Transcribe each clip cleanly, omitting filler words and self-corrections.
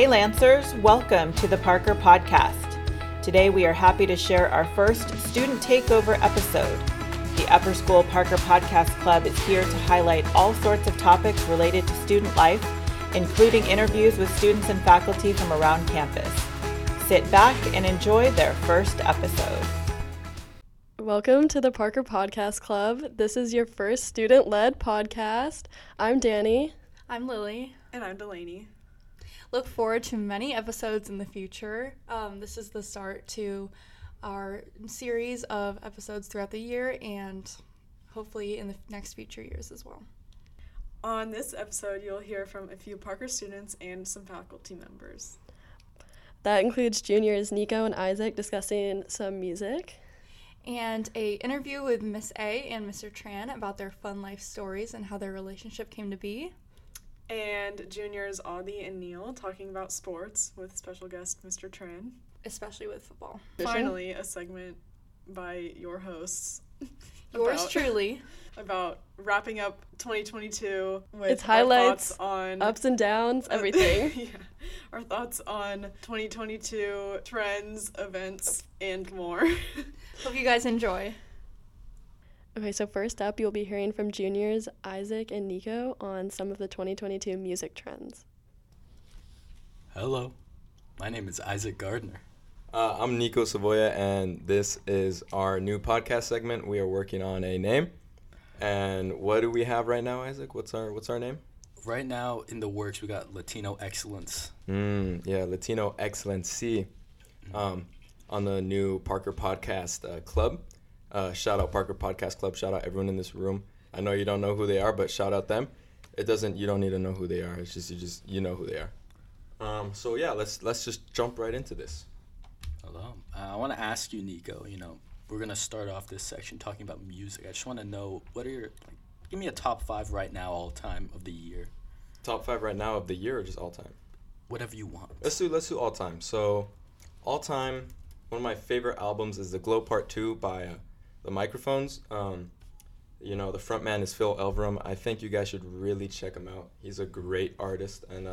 Hey Lancers, welcome to the Parker Podcast. Today we are happy to share our first student takeover episode. The Upper School Parker Podcast Club is here to highlight all sorts of topics related to student life, including interviews with students and faculty from around campus. Sit back and enjoy their first episode. Welcome to the Parker Podcast Club. This is your first student-led podcast. I'm Danny. I'm Lily. And I'm Delaney. Look forward to many episodes in the future. This is the start to our series of episodes throughout the year and hopefully in the next future years as well. On this episode, you'll hear from a few Parker students and some faculty members. That includes juniors Nico and Isaac discussing some music. And a interview with Miss A and Mr. Tran about their fun life stories and how their relationship came to be. And juniors Audie and Neil talking about sports with special guest Mr. Tran. Especially with football. Finally, a segment by your hosts. Yours truly. About wrapping up 2022 with its highlights, thoughts on ups and downs, everything. Yeah, our thoughts on 2022 trends, events, and more. Hope you guys enjoy. Okay, so first up, you'll be hearing from juniors Isaac and Nico on some of the 2022 music trends. Hello, my name is Isaac Gardner. I'm Nico Savoya, and this is our new podcast segment. We are working on a name. And what do we have right now, Isaac? What's our name? Right now in the works, we got Latino Excellence. Yeah, Latino Excellency on the new Parker Podcast Club. Shout out Parker Podcast Club. Shout out everyone in this room. I know you don't know who they are, but shout out them. You don't need to know who they are. It's just you know who they are. So yeah, let's just jump right into this. Hello. I want to ask you, Nico, we're going to start off this section talking about music. I just want to know, give me a top 5 right now all time of the year. Top 5 right now of the year or just all time? Whatever you want. Let's do all time. So all time, one of my favorite albums is The Glow Part 2 by The Microphones. The front man is Phil Elverum. I think you guys should really check him out. He's a great artist, and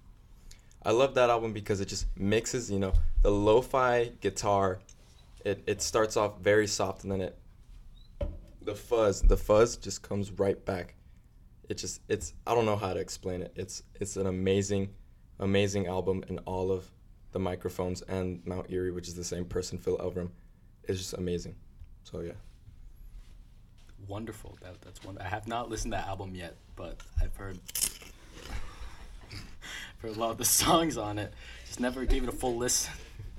I love that album because it just mixes, the lo-fi guitar. It starts off very soft, and then the fuzz just comes right back. It's I don't know how to explain it. It's an amazing album, and all of The Microphones and Mount Erie, which is the same person, Phil Elverum, is just amazing. So yeah. Wonderful. That's one. I have not listened to that album yet, but I've heard a lot of the songs on it. Just never gave it a full listen.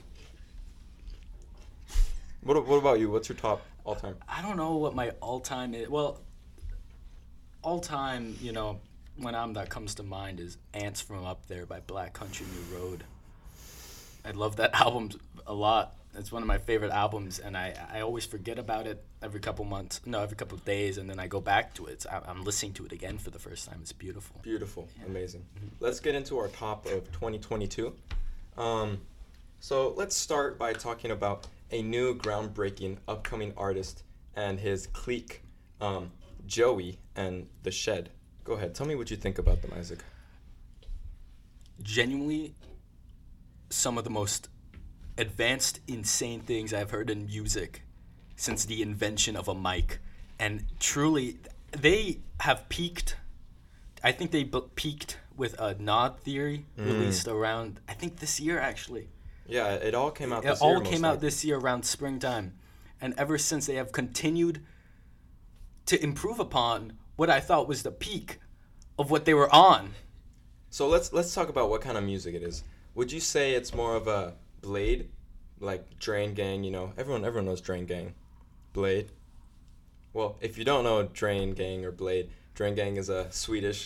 What about you? What's your top all time? I don't know what my all time is. Well, all time, that comes to mind is Ants from Up There by Black Country New Road. I love that album a lot. It's one of my favorite albums, and I always forget about it every couple of days, and then I go back to it. So I'm listening to it again for the first time. It's beautiful. Beautiful. Yeah. Amazing. Mm-hmm. Let's get into our top of 2022. So let's start by talking about a new groundbreaking upcoming artist and his clique, Joey and The Shed. Go ahead. Tell me what you think about them, Isaac. Genuinely, some of the most advanced, insane things I've heard in music since the invention of a mic. And truly, they have peaked. I think they peaked with a Nod Theory released around, I think this year actually. Yeah, it all came out this year. year. It all came out this year around springtime. And ever since, they have continued to improve upon what I thought was the peak of what they were on. So let's talk about what kind of music it is. Would you say it's more of a Blade, like Drain Gang? Everyone knows Drain Gang. Blade. Well, if you don't know Drain Gang or Blade, Drain Gang is a Swedish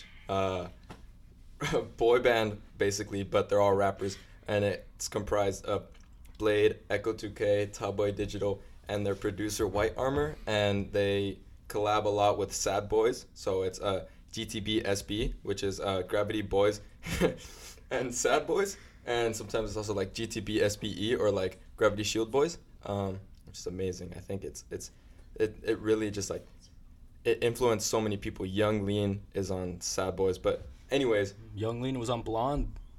boy band, basically, but they're all rappers, and it's comprised of Blade, Echo 2K, Tallboy Digital, and their producer White Armor, and they collab a lot with Sad Boys, so it's GTB SB, which is Gravity Boys and Sad Boys. And sometimes it's also like GTB SBE or like Gravity Shield Boys. Which is amazing. I think it really just like it influenced so many people. Young Lean is on Sad Boys, but anyways, Young Lean was on Blonde.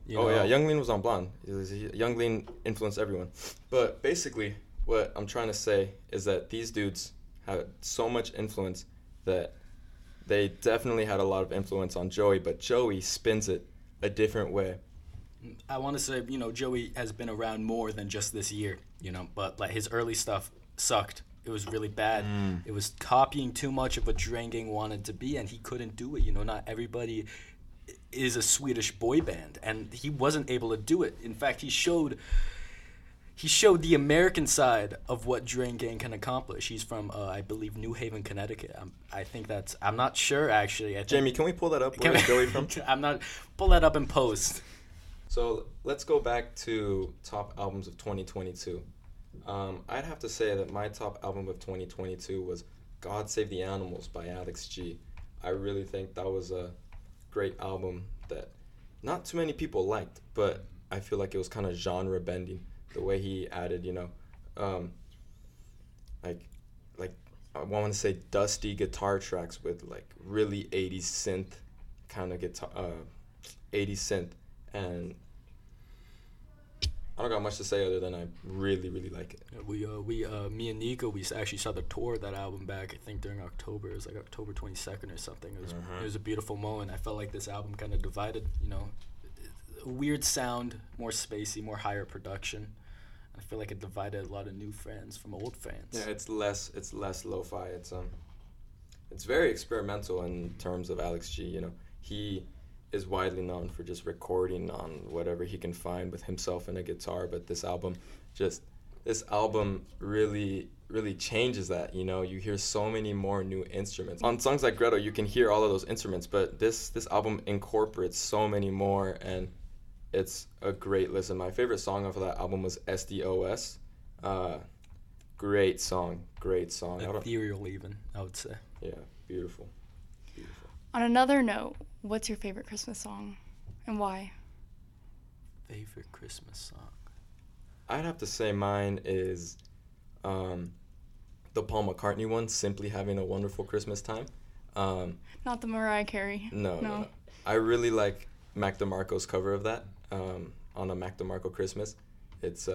You Oh know? yeah, Young Lean was on Blonde. Young Lean influenced everyone. But basically, what I'm trying to say is that these dudes had so much influence that they definitely had a lot of influence on Joey, but Joey spins it a different way. I want to say, you know, Joey has been around more than just this year, you know, but like his early stuff sucked. It was really bad. It was copying too much of what Drängen wanted to be, and he couldn't do it. You know, not everybody is a Swedish boy band, and he wasn't able to do it. In fact, he showed the American side of what Drängen can accomplish. He's from, I believe, New Haven, Connecticut. I'm not sure, actually. Jamie, can we pull that up? Where is Joey from? Pull that up in post. So let's go back to top albums of 2022. I'd have to say that my top album of 2022 was God Save the Animals by Alex G. I really think that was a great album that not too many people liked, but I feel like it was kind of genre bending. The way he added, you know, like I want to say dusty guitar tracks with like really 80s synth kind of guitar, 80s synth, and I don't got much to say other than I really, really like it. Me and Nico, we actually saw the tour of that album back, I think during October. It was like October 22nd or something. It was a beautiful moment. I felt like this album kind of divided, you know, a weird sound, more spacey, more higher production. I feel like it divided a lot of new fans from old fans. Yeah, it's less lo-fi. It's very experimental in terms of Alex G. You know, he is widely known for just recording on whatever he can find with himself and a guitar, but this album really changes that. You know, you hear so many more new instruments on songs like Gretel. You can hear all of those instruments, but this album incorporates so many more, and it's a great listen. My favorite song off of that album was SDOS. Great song. Ethereal even, I would say. Yeah, beautiful. On another note, what's your favorite Christmas song and why? Favorite Christmas song? I'd have to say mine is the Paul McCartney one, Simply Having a Wonderful Christmas Time. Not the Mariah Carey. No. I really like Mac DeMarco's cover of that on a Mac DeMarco Christmas. It's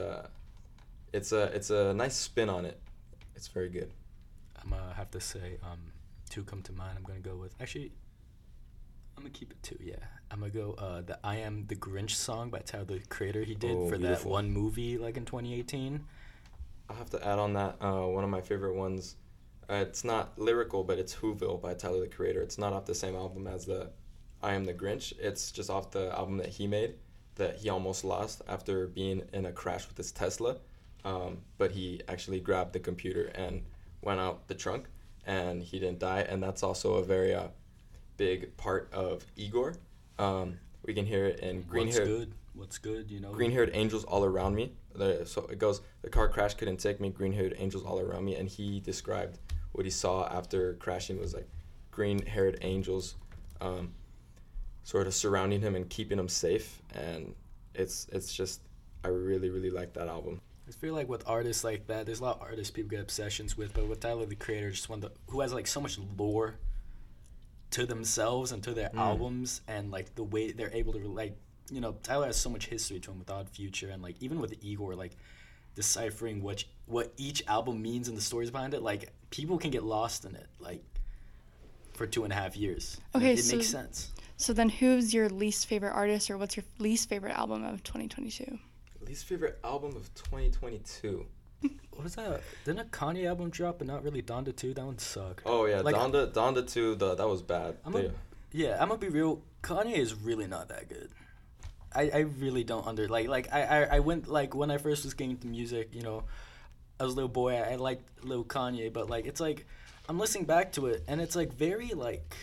a nice spin on it. It's very good. I'm gonna have to say two come to mind. I'm gonna go with, actually, I'm gonna keep it two. Yeah, I'm gonna go the I Am the Grinch song by Tyler the Creator. He did for beautiful. That one movie like in 2018. I'll have to add on that one of my favorite ones. It's not lyrical, but it's Whoville by Tyler the Creator. It's not off the same album as the I Am the Grinch. It's just off the album that he made that he almost lost after being in a crash with his Tesla. But he actually grabbed the computer and went out the trunk, and he didn't die. And that's also a very big part of Igor. We can hear it in What's good, you know? Green-haired angels all around me. So it goes, the car crash couldn't take me, green-haired angels all around me. And he described what he saw after crashing was like green-haired angels sort of surrounding him and keeping him safe. And it's just, I really, really like that album. I feel like with artists like that, there's a lot of artists people get obsessions with, but with Tyler the Creator, just who has like so much lore to themselves and to their albums, and like the way they're able to, like, you know, Tyler has so much history to him with Odd Future, and like even with Igor, like deciphering what each album means and the stories behind it, like people can get lost in it, like for 2.5 years. Okay, it makes sense. So then, who's your least favorite artist, or what's your least favorite album of 2022? Least favorite album of 2022. What was that? Didn't a Kanye album drop, but not really Donda 2? That one sucked. Oh yeah, like, Donda 2. That was bad. I'm gonna be real. Kanye is really not that good. I really don't I went, like, when I first was getting into music, you know, as a little boy, I liked Lil Kanye, but like it's like I'm listening back to it and it's like very like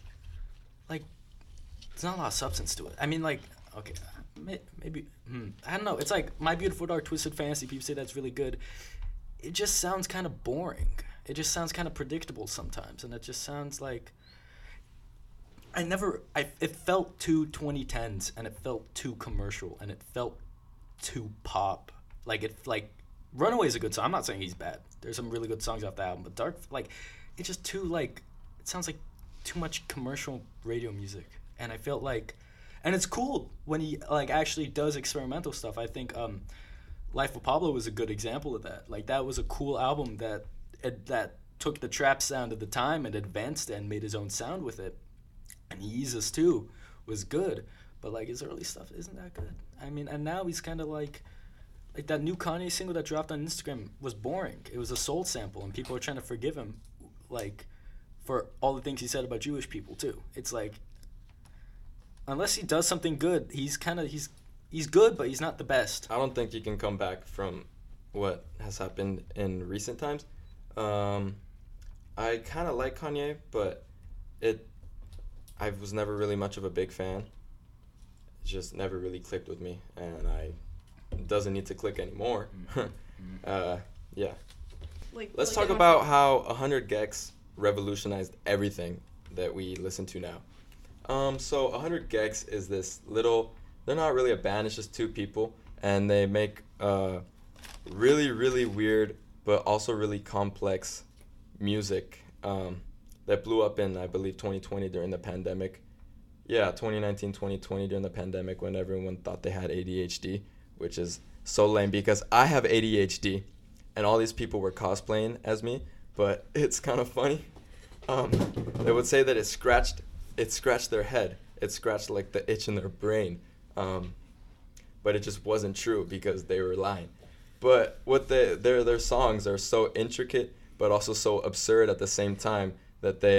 there's not a lot of substance to it. I mean, like, okay, maybe I don't know. It's like My Beautiful Dark Twisted Fantasy. People say that's really good. It just sounds kind of boring. It just sounds kind of predictable sometimes, and it just sounds like it felt too 2010s, and it felt too commercial, and it felt too pop. Like Runaway is a good song. I'm not saying he's bad. There's some really good songs off the album, but Dark, like, it's just too, like, it sounds like too much commercial radio music, and I felt like, And it's cool when he like actually does experimental stuff. I think Life of Pablo was a good example of that. Like that was a cool album that took the trap sound of the time and advanced it and made his own sound with it. And Yeezus too was good, but like his early stuff isn't that good. I mean, and now he's kind of like that new Kanye single that dropped on Instagram was boring. It was a soul sample, and people are trying to forgive him, like, for all the things he said about Jewish people too. It's like, unless he does something good, he's good, but he's not the best. I don't think he can come back from what has happened in recent times. I kind of like Kanye, but I was never really much of a big fan. It just never really clicked with me, and it doesn't need to click anymore. Yeah. Let's talk about how 100 gecs revolutionized everything that we listen to now. So 100 gecs is this little, they're not really a band, it's just two people, and they make really, really weird, but also really complex music that blew up in, I believe, 2020 during the pandemic. Yeah, 2019, 2020 during the pandemic when everyone thought they had ADHD, which is so lame because I have ADHD and all these people were cosplaying as me, but it's kind of funny. They would say that it scratched their head. It scratched like the itch in their brain. But it just wasn't true because they were lying. But what their songs are so intricate but also so absurd at the same time that they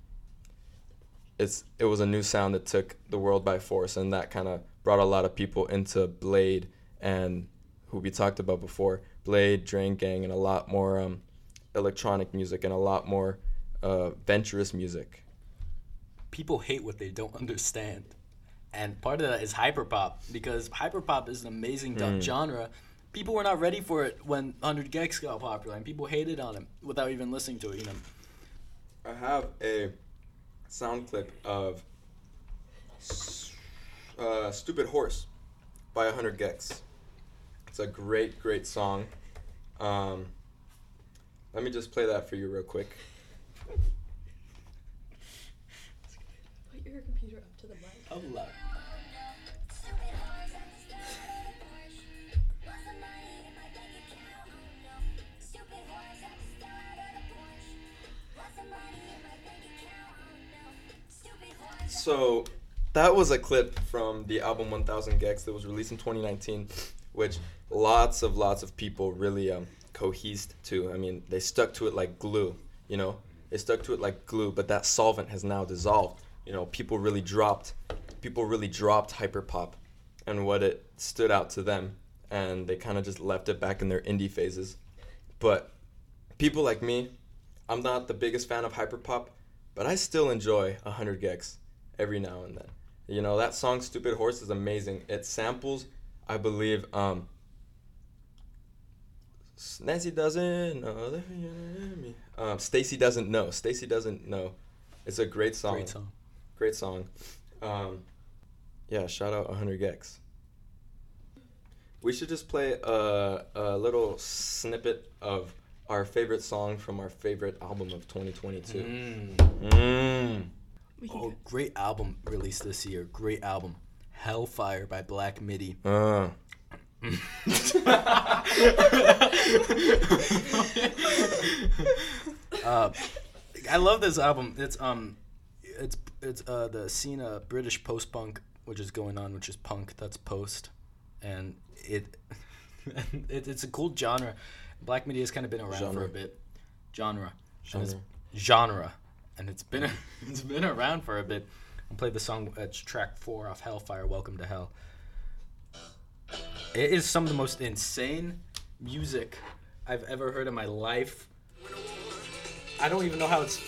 it was a new sound that took the world by force, and that kind of brought a lot of people into Blade and who we talked about before, Blade, Drain Gang, and a lot more electronic music and a lot more venturous music. People hate what they don't understand. And part of that is hyperpop, because hyperpop is an amazing genre. People were not ready for it when 100 gecs got popular, and people hated on it without even listening to it, you know. I have a sound clip of Stupid Horse by 100 gecs. It's a great, great song. Let me just play that for you real quick. Put your computer up to the mic. Oh, loud. So that was a clip from the album 1000 gecs that was released in 2019, which lots of people really cohesed to. I mean, they stuck to it like glue, you know? They stuck to it like glue, but that solvent has now dissolved. You know, people really dropped hyperpop and what it stood out to them, and they kind of just left it back in their indie phases. But people like me, I'm not the biggest fan of hyperpop, but I still enjoy 100 gecs every now and then. You know, that song Stupid Horse is amazing. It samples, I believe, Nancy doesn't know. Stacy doesn't know. Stacy doesn't know. It's a great song. Great song. Yeah, shout out 100 gecs. We should just play a little snippet of our favorite song from our favorite album of 2022. Oh, great album released this year. Great album. Hellfire by Black Midi. I love this album. It's the scene of British post-punk, which is going on, which is punk. That's post, and it's a cool genre. Black Midi has kind of been around for a bit. Genre. And it's been around for a bit. I played the song. It's track 4 off Hellfire, Welcome to Hell. It is some of the most insane music I've ever heard in my life. I don't even know how it's...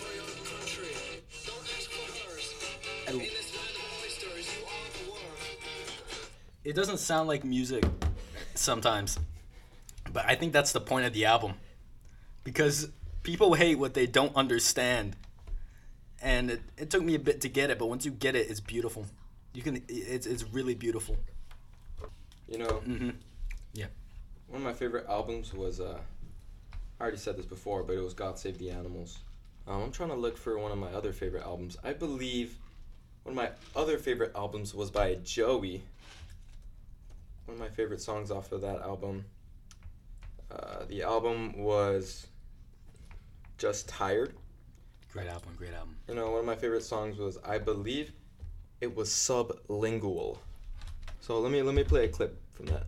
It doesn't sound like music sometimes, but I think that's the point of the album, because people hate what they don't understand, and it took me a bit to get it, but once you get it, it's beautiful. It's really beautiful. You know, Yeah. one of my favorite albums was, I already said this before, but it was God Save the Animals. I'm trying to look for one of my other favorite albums. I believe One of my other favorite albums was by Joey. One of my favorite songs off of that album. The album was Just Tired. Great album. You know, one of my favorite songs was, I believe it was Sublingual. So let me play a clip from that.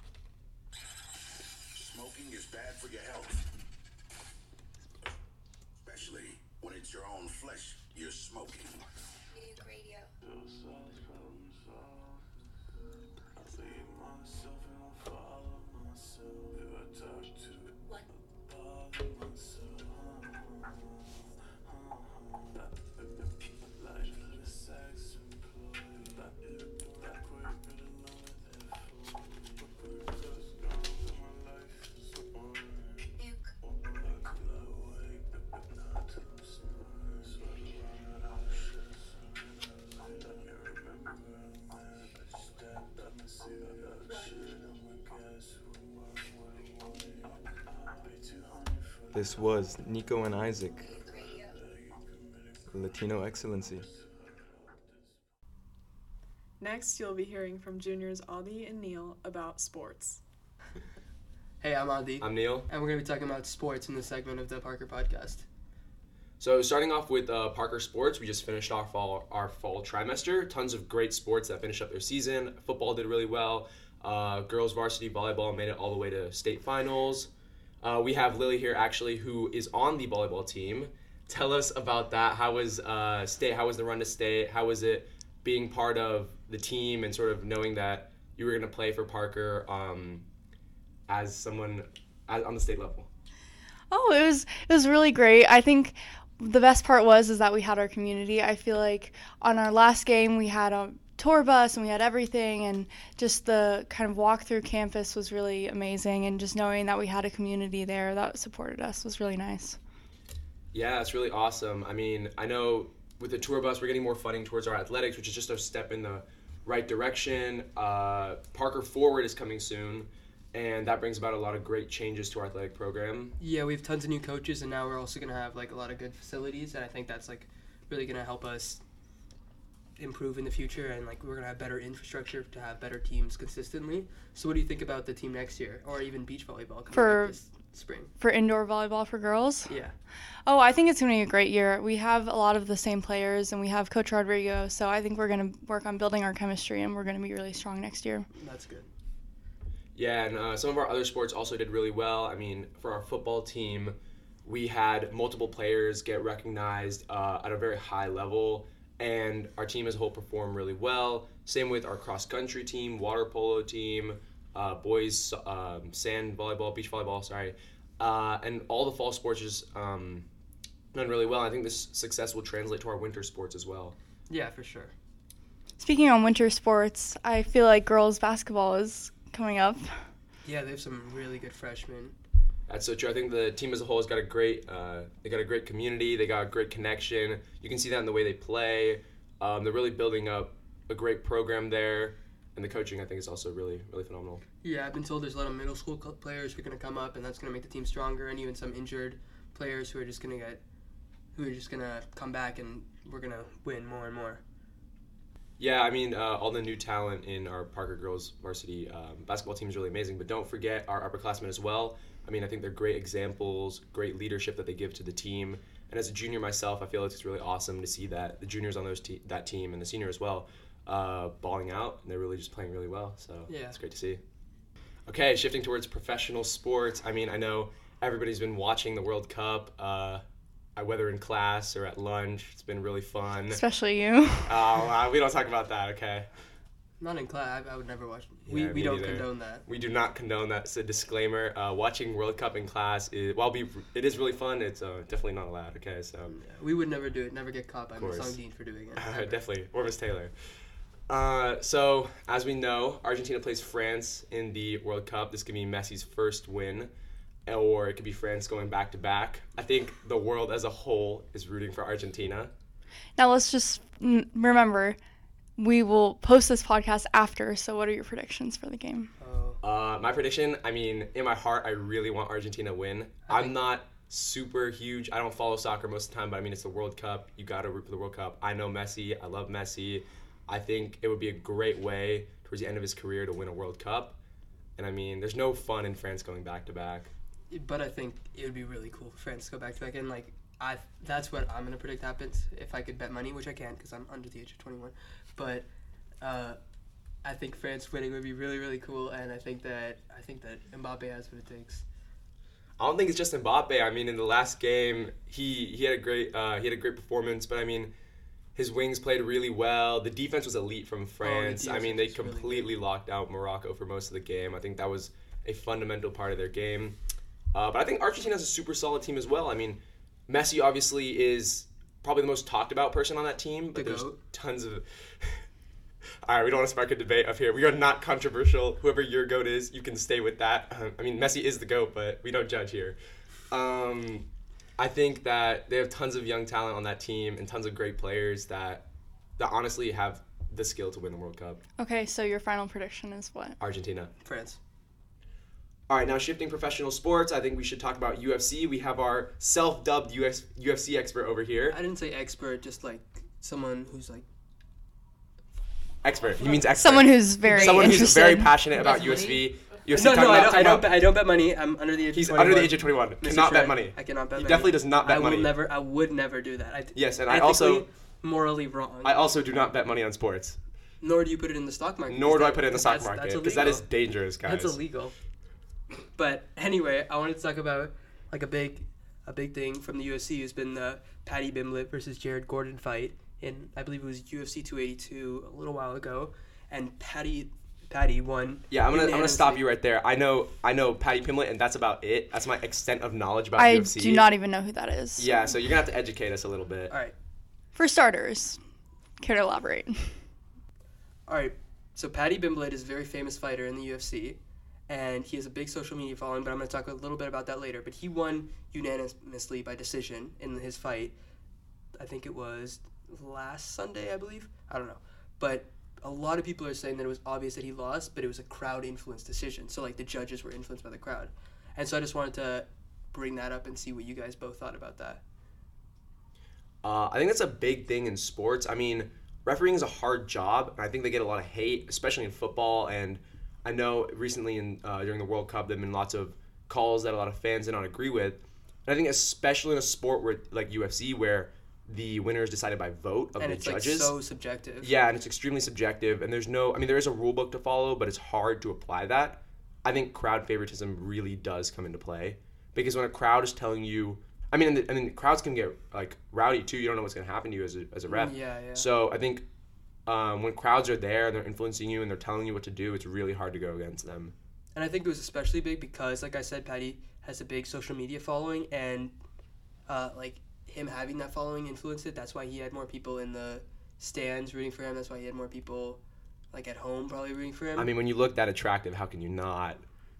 Smoking is bad for your health, especially when it's your own flesh you're smoking. Duke Radio. What? This was Nico and Isaac, Latino Excellency. Next, you'll be hearing from juniors Audie and Neil about sports. Hey, I'm Audie. I'm Neil. And we're going to be talking about sports in this segment of the Parker Podcast. So starting off with Parker Sports, we just finished off our fall trimester. Tons of great sports that finished up their season. Football did really well. Girls varsity volleyball made it all the way to state finals. We have Lily here actually, who is on the volleyball team. Tell us about that. How was state? How was the run to state? How was it being part of the team and sort of knowing that you were going to play for Parker as someone on the state level? Oh, it was really great. I think the best part is that we had our community. I feel like on our last game we had a tour bus and we had everything, and just the kind of walk through campus was really amazing, and just knowing that we had a community there that supported us was really nice. Yeah, it's really awesome. I mean, I know with the tour bus we're getting more funding towards our athletics, which is just a step in the right direction. Parker Forward is coming soon, and that brings about a lot of great changes to our athletic program. Yeah, we have tons of new coaches, and now we're also going to have like a lot of good facilities, and I think that's like really going to help us improve in the future, and like we're going to have better infrastructure to have better teams consistently. So what do you think about the team next year, or even beach volleyball coming up this spring? For indoor volleyball for girls? Yeah. Oh, I think it's going to be a great year. We have a lot of the same players, and we have Coach Rodrigo, so I think we're going to work on building our chemistry, and we're going to be really strong next year. That's good. Yeah, and some of our other sports also did really well. I mean, for our football team, we had multiple players get recognized at a very high level, and our team as a whole performed really well. Same with our cross-country team, water polo team, boys sand volleyball, beach volleyball, and all the fall sports just done really well. I think this success will translate to our winter sports as well. Yeah, for sure. Speaking on winter sports, I feel like girls basketball is coming up. Yeah, they have some really good freshmen. That's so true. I think the team as a whole has got a great community. They got a great connection. You can see that in the way they play. They're really building up a great program there, and the coaching I think is also really, really phenomenal. Yeah, I've been told there's a lot of middle school players who are going to come up, and that's going to make the team stronger, and even some injured players who are just going to come back, and we're going to win more and more. Yeah, I mean, all the new talent in our Parker girls varsity basketball team is really amazing, but don't forget our upperclassmen as well. I mean, I think they're great examples, great leadership that they give to the team. And as a junior myself, I feel like it's really awesome to see that the juniors on that team and the senior as well balling out, and they're really just playing really well. So yeah, it's great to see. Okay, shifting towards professional sports. I mean, I know everybody's been watching the World Cup, whether in class or at lunch. It's been really fun. Especially you. We don't talk about that, okay? Not in class. I would never watch. Yeah, we don't condone that. We do not condone that. It's a disclaimer. Watching World Cup in class, it is really fun. It's definitely not allowed. Okay, so yeah, we would never do it. Never get caught by Miss Songdean for doing it. Definitely, or Miss Taylor. So as we know, Argentina plays France in the World Cup. This could be Messi's first win, or it could be France going back to back. I think the world as a whole is rooting for Argentina. Now let's just remember, we will post this podcast after, so what are your predictions for the game? My prediction, I mean, in my heart, I really want Argentina to win. I'm not super huge. I don't follow soccer most of the time, but I mean, it's the World Cup. You got to root for the World Cup. I know Messi. I love Messi. I think it would be a great way towards the end of his career to win a World Cup. And I mean, there's no fun in France going back-to-back. But I think it would be really cool for France to go back-to-back. And, like, that's what I'm going to predict happens if I could bet money, which I can't because I'm under the age of 21. But I think France winning would be really, really cool, and I think that Mbappe has what it takes. I don't think it's just Mbappe. I mean, in the last game, he had a great performance, but I mean, his wings played really well. The defense was elite from France. I mean, they completely locked out Morocco for most of the game. I think that was a fundamental part of their game. But I think Argentina has a super solid team as well. I mean, Messi obviously is probably the most talked about person on that team, but there's tons of... All right, we don't want to spark a debate up here. We are not controversial. Whoever your GOAT is, you can stay with that. I mean, Messi is the GOAT, but we don't judge here. I think that they have tons of young talent on that team and tons of great players that honestly have the skill to win the World Cup. Okay, so your final prediction is what? Argentina. France. All right, now shifting professional sports, I think we should talk about UFC. We have our self-dubbed UFC expert over here. I didn't say expert, just like someone who's like... Expert. He means expert. Someone who's very passionate about UFC. No, I don't bet money. I'm under the age of 21. He's under the age of 21. Cannot bet money. I cannot bet money. He definitely does not bet money. I would never do that. Yes, and I also... morally wrong. I also do not bet money on sports. Nor do you put it in the stock market. Nor do I put it in the stock market, because that is dangerous, guys. That's illegal. But anyway, I wanted to talk about like a big thing from the UFC has been the Paddy Pimblett versus Jared Gordon fight in, I believe it was UFC 282 a little while ago, and Paddy won. Yeah, I'm gonna stop you right there. I know Paddy Pimblett, and that's about it. That's my extent of knowledge about UFC. I do not even know who that is. Yeah, so you're gonna have to educate us a little bit. All right. For starters, care to elaborate? All right. So Paddy Pimblett is a very famous fighter in the UFC, and he has a big social media following, but I'm going to talk a little bit about that later. But he won unanimously by decision in his fight. I think it was last Sunday, I believe. I don't know. But a lot of people are saying that it was obvious that he lost, but it was a crowd-influenced decision. So, like, the judges were influenced by the crowd. And so I just wanted to bring that up and see what you guys both thought about that. I think that's a big thing in sports. I mean, refereeing is a hard job, and I think they get a lot of hate, especially in football. And I know recently during the World Cup, there have been lots of calls that a lot of fans did not agree with. And I think especially in a sport where like UFC, where the winner is decided by vote of the judges. And it's like so subjective. Yeah, and it's extremely subjective. And there is a rule book to follow, but it's hard to apply that. I think crowd favoritism really does come into play, because when a crowd is telling you, I mean, crowds can get like rowdy too. You don't know what's going to happen to you as a ref. Yeah. So I think when crowds are there and they're influencing you and they're telling you what to do, it's really hard to go against them. And I think it was especially big because, like I said, Paddy has a big social media following, and like him having that following influenced it. That's why he had more people in the stands rooting for him. That's why he had more people like at home probably rooting for him. I mean, when you look that attractive, how can you not?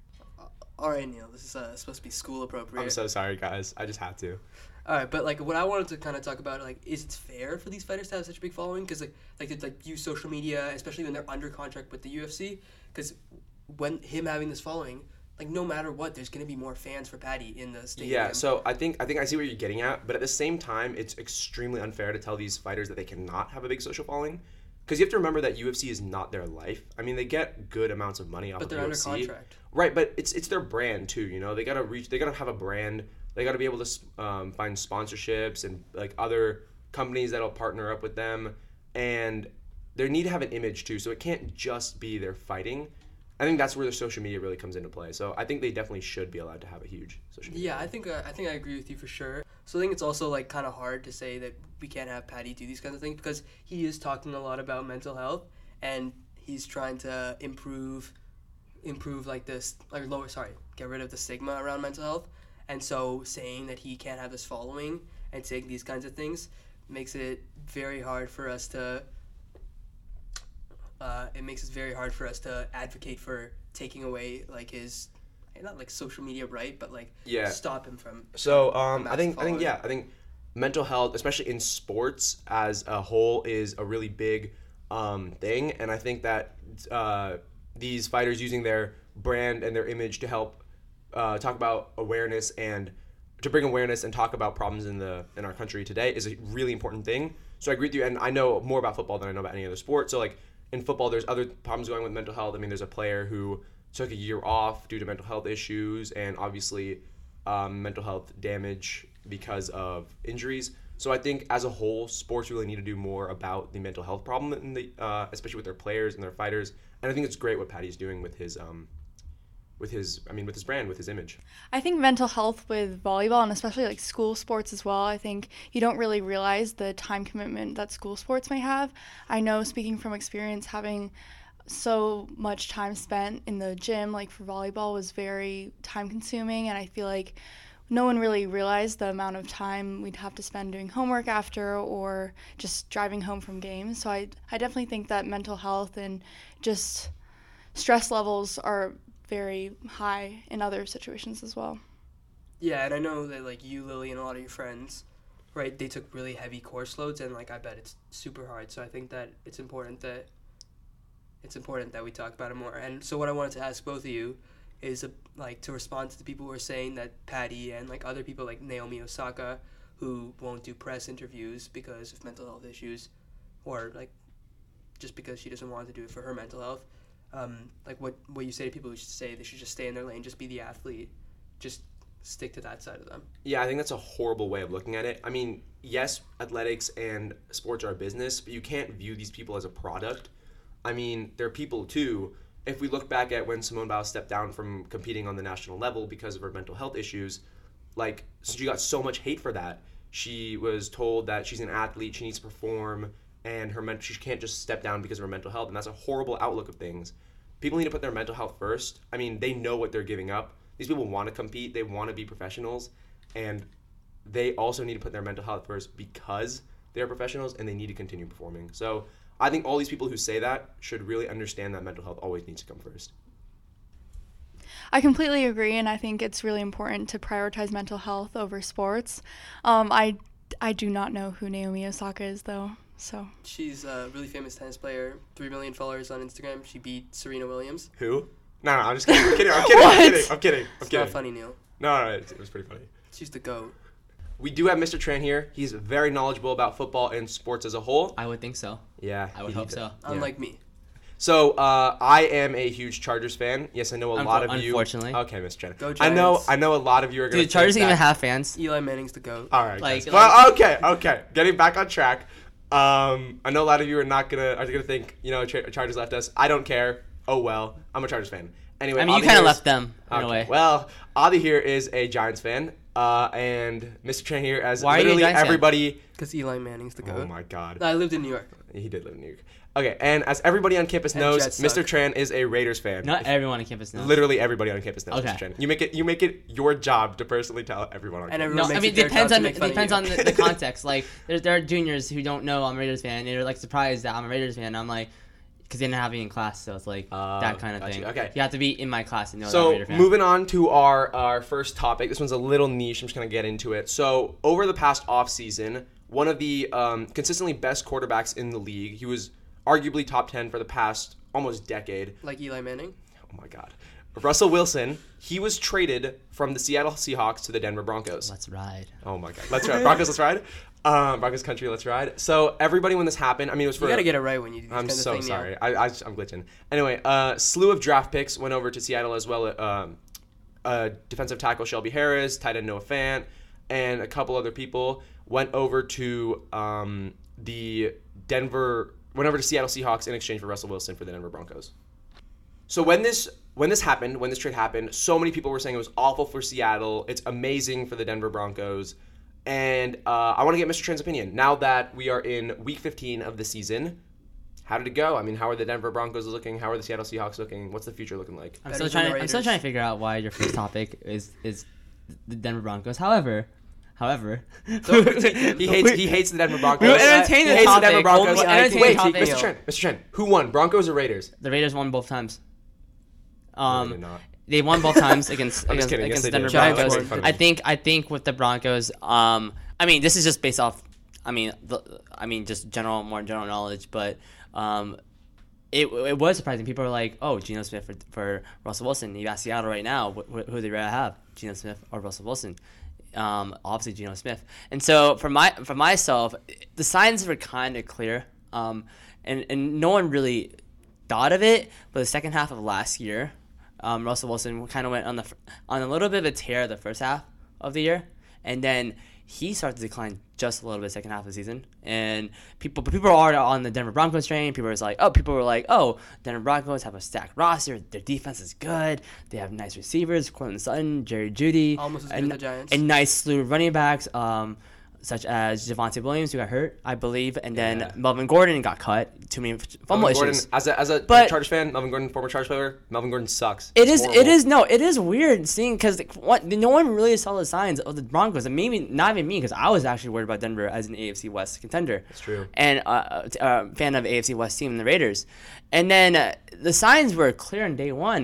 All right, Neil, this is supposed to be school appropriate. I'm so sorry, guys. I just had to. All right, but like what I wanted to kind of talk about, like, is it fair for these fighters to have such a big following? Because they use social media, especially when they're under contract with the UFC. Because when him having this following, like no matter what, there's gonna be more fans for Paddy in the stadium. Yeah, so I think I see what you're getting at, but at the same time, it's extremely unfair to tell these fighters that they cannot have a big social following. Because you have to remember that UFC is not their life. I mean, they get good amounts of money off of UFC. But they're under contract. Right, but it's their brand too, you know? They gotta have a brand. They gotta be able to find sponsorships and like other companies that'll partner up with them. And they need to have an image too, so it can't just be their fighting. I think that's where the social media really comes into play. So I think they definitely should be allowed to have a huge social media. Yeah, I think I agree with you for sure. So I think it's also like kind of hard to say that we can't have Paddy do these kinds of things, because he is talking a lot about mental health, and he's trying to improve like this, like get rid of the stigma around mental health. And so saying that he can't have this following and saying these kinds of things makes it very hard for us to advocate for taking away like his, not like social media right, but like stop him from. So I think mental health, especially in sports as a whole, is a really big thing, and I think that these fighters using their brand and their image to help talk about awareness and to bring awareness and talk about problems in our country today is a really important thing. So I agree with you, and I know more about football than I know about any other sport. So like in football, there's other problems going with mental health. I mean, there's a player who took a year off due to mental health issues, and obviously mental health damage because of injuries. So I think as a whole, sports really need to do more about the mental health problem, in the especially with their players and their fighters. And I think it's great what Patty's doing with his brand, with his image. I think mental health with volleyball, and especially like school sports as well, I think you don't really realize the time commitment that school sports may have. I know, speaking from experience, having so much time spent in the gym, like for volleyball, was very time consuming, and I feel like no one really realized the amount of time we'd have to spend doing homework after or just driving home from games. So I definitely think that mental health and just stress levels are very high in other situations as well. Yeah, and I know that like you, Lily, and a lot of your friends, right, they took really heavy course loads, and like I bet it's super hard. So I think that it's important that we talk about it more. And so what I wanted to ask both of you is like to respond to the people who are saying that Patty and like other people like Naomi Osaka, who won't do press interviews because of mental health issues, or like just because she doesn't want to do it for her mental health. Like what you say to people who should say they should just stay in their lane, just be the athlete, just stick to that side of them. Yeah, I think that's a horrible way of looking at it. I mean, yes, athletics and sports are a business, but you can't view these people as a product. I mean, they're people too. If we look back at when Simone Biles stepped down from competing on the national level because of her mental health issues, like she got so much hate for that. She was told that she's an athlete, she needs to perform, and she can't just step down because of her mental health, and that's a horrible outlook of things. People need to put their mental health first. I mean, they know what they're giving up. These people want to compete, they want to be professionals, and they also need to put their mental health first because they're professionals and they need to continue performing. So I think all these people who say that should really understand that mental health always needs to come first. I completely agree, and I think it's really important to prioritize mental health over sports. I do not know who Naomi Osaka is, though. So she's a really famous tennis player, 3 million followers on Instagram. She beat Serena Williams. Who? No, I'm just kidding. I'm kidding. It's not funny, Neil. No, it was pretty funny. She's the GOAT. We do have Mr. Tran here. He's very knowledgeable about football and sports as a whole. I would think so. Yeah. I would hope so. Unlike me. So, I am a huge Chargers fan. Yes, I know a lot of you. Unfortunately. Okay, Mr. Tran. Go Giants. I know a lot of you are going to Dude, Chargers even have fans. Eli Manning's the GOAT. All right. Well, okay. Getting back on track. I know a lot of you are gonna think, Chargers left us. I don't care. Oh well. I'm a Chargers fan. Anyway, I mean, you kind of left them in a way. Well, Avi here is a Giants fan, and Mr. Tran here as Why literally are you a Giants everybody. Because Eli Manning's the GOAT. Oh my God. I lived in New York. He did live in New York. Okay, and as everybody on campus knows, Mr. Tran is a Raiders fan. Not everyone on campus knows. Literally everybody on campus knows. Okay. Mr. Tran. You make it your job to personally tell everyone on campus. No, I mean, it depends on the context. Like, there are juniors who don't know I'm a Raiders fan, and they're like surprised that I'm a Raiders fan. And I'm like, because they didn't have me in class, so it's like that kind of thing. Okay. You have to be in my class and know so that I'm a Raider fan. Moving on to our first topic. This one's a little niche. I'm just going to get into it. So over the past offseason, one of the consistently best quarterbacks in the league, he was arguably top 10 for the past almost decade. Like Eli Manning? Oh my God. Russell Wilson, he was traded from the Seattle Seahawks to the Denver Broncos. Let's ride. Oh my God. Let's ride. Broncos, let's ride. Broncos country, let's ride. So everybody, when this happened, I mean, it was for... You gotta get it right when you do this I'm kind of so thing, sorry. Neil. I'm glitching. Anyway, slew of draft picks went over to Seattle as well. Defensive tackle Shelby Harris, tight end Noah Fant, and a couple other people went over to went over to Seattle Seahawks in exchange for Russell Wilson for the Denver Broncos. So when this trade happened, so many people were saying it was awful for Seattle. It's amazing for the Denver Broncos. And I want to get Mr. Tran's opinion. Now that we are in week 15 of the season, how did it go? I mean, how are the Denver Broncos looking? How are the Seattle Seahawks looking? What's the future looking like? I'm still trying to figure out why your first topic is the Denver Broncos. However, he hates the Denver Broncos. We will entertain the topic. The Denver Broncos. Wait, Mr. Tran, who won? Broncos or Raiders? The Raiders won both times. No, they did not. They won both times against Denver Broncos. I think with the Broncos, I mean, this is just based off, just more general knowledge, but it was surprising. People were like, "Oh, Geno Smith for Russell Wilson." You ask Seattle right now, who they rather have, Geno Smith or Russell Wilson? obviously Geno Smith. And so for myself, the signs were kind of clear, and no one really thought of it. But the second half of last year, Russell Wilson kind of went on a little bit of a tear the first half of the year, and then he started to decline just a little bit second half of the season. And people are on the Denver Broncos train. People were like, Denver Broncos have a stacked roster. Their defense is good. They have nice receivers, Courtland Sutton, Jerry Jeudy, almost as good as the Giants, and nice slew of running backs, such as Javonte Williams, who got hurt, I believe, and then Melvin Gordon got cut. Too many fumble issues. Gordon, as a Chargers fan, Melvin Gordon, former Chargers player, Melvin Gordon sucks. It is weird seeing, because no one really saw the signs of the Broncos, and maybe not even me, because I was actually worried about Denver as an AFC West contender. That's true. And a fan of AFC West team, the Raiders. And then the signs were clear on day one.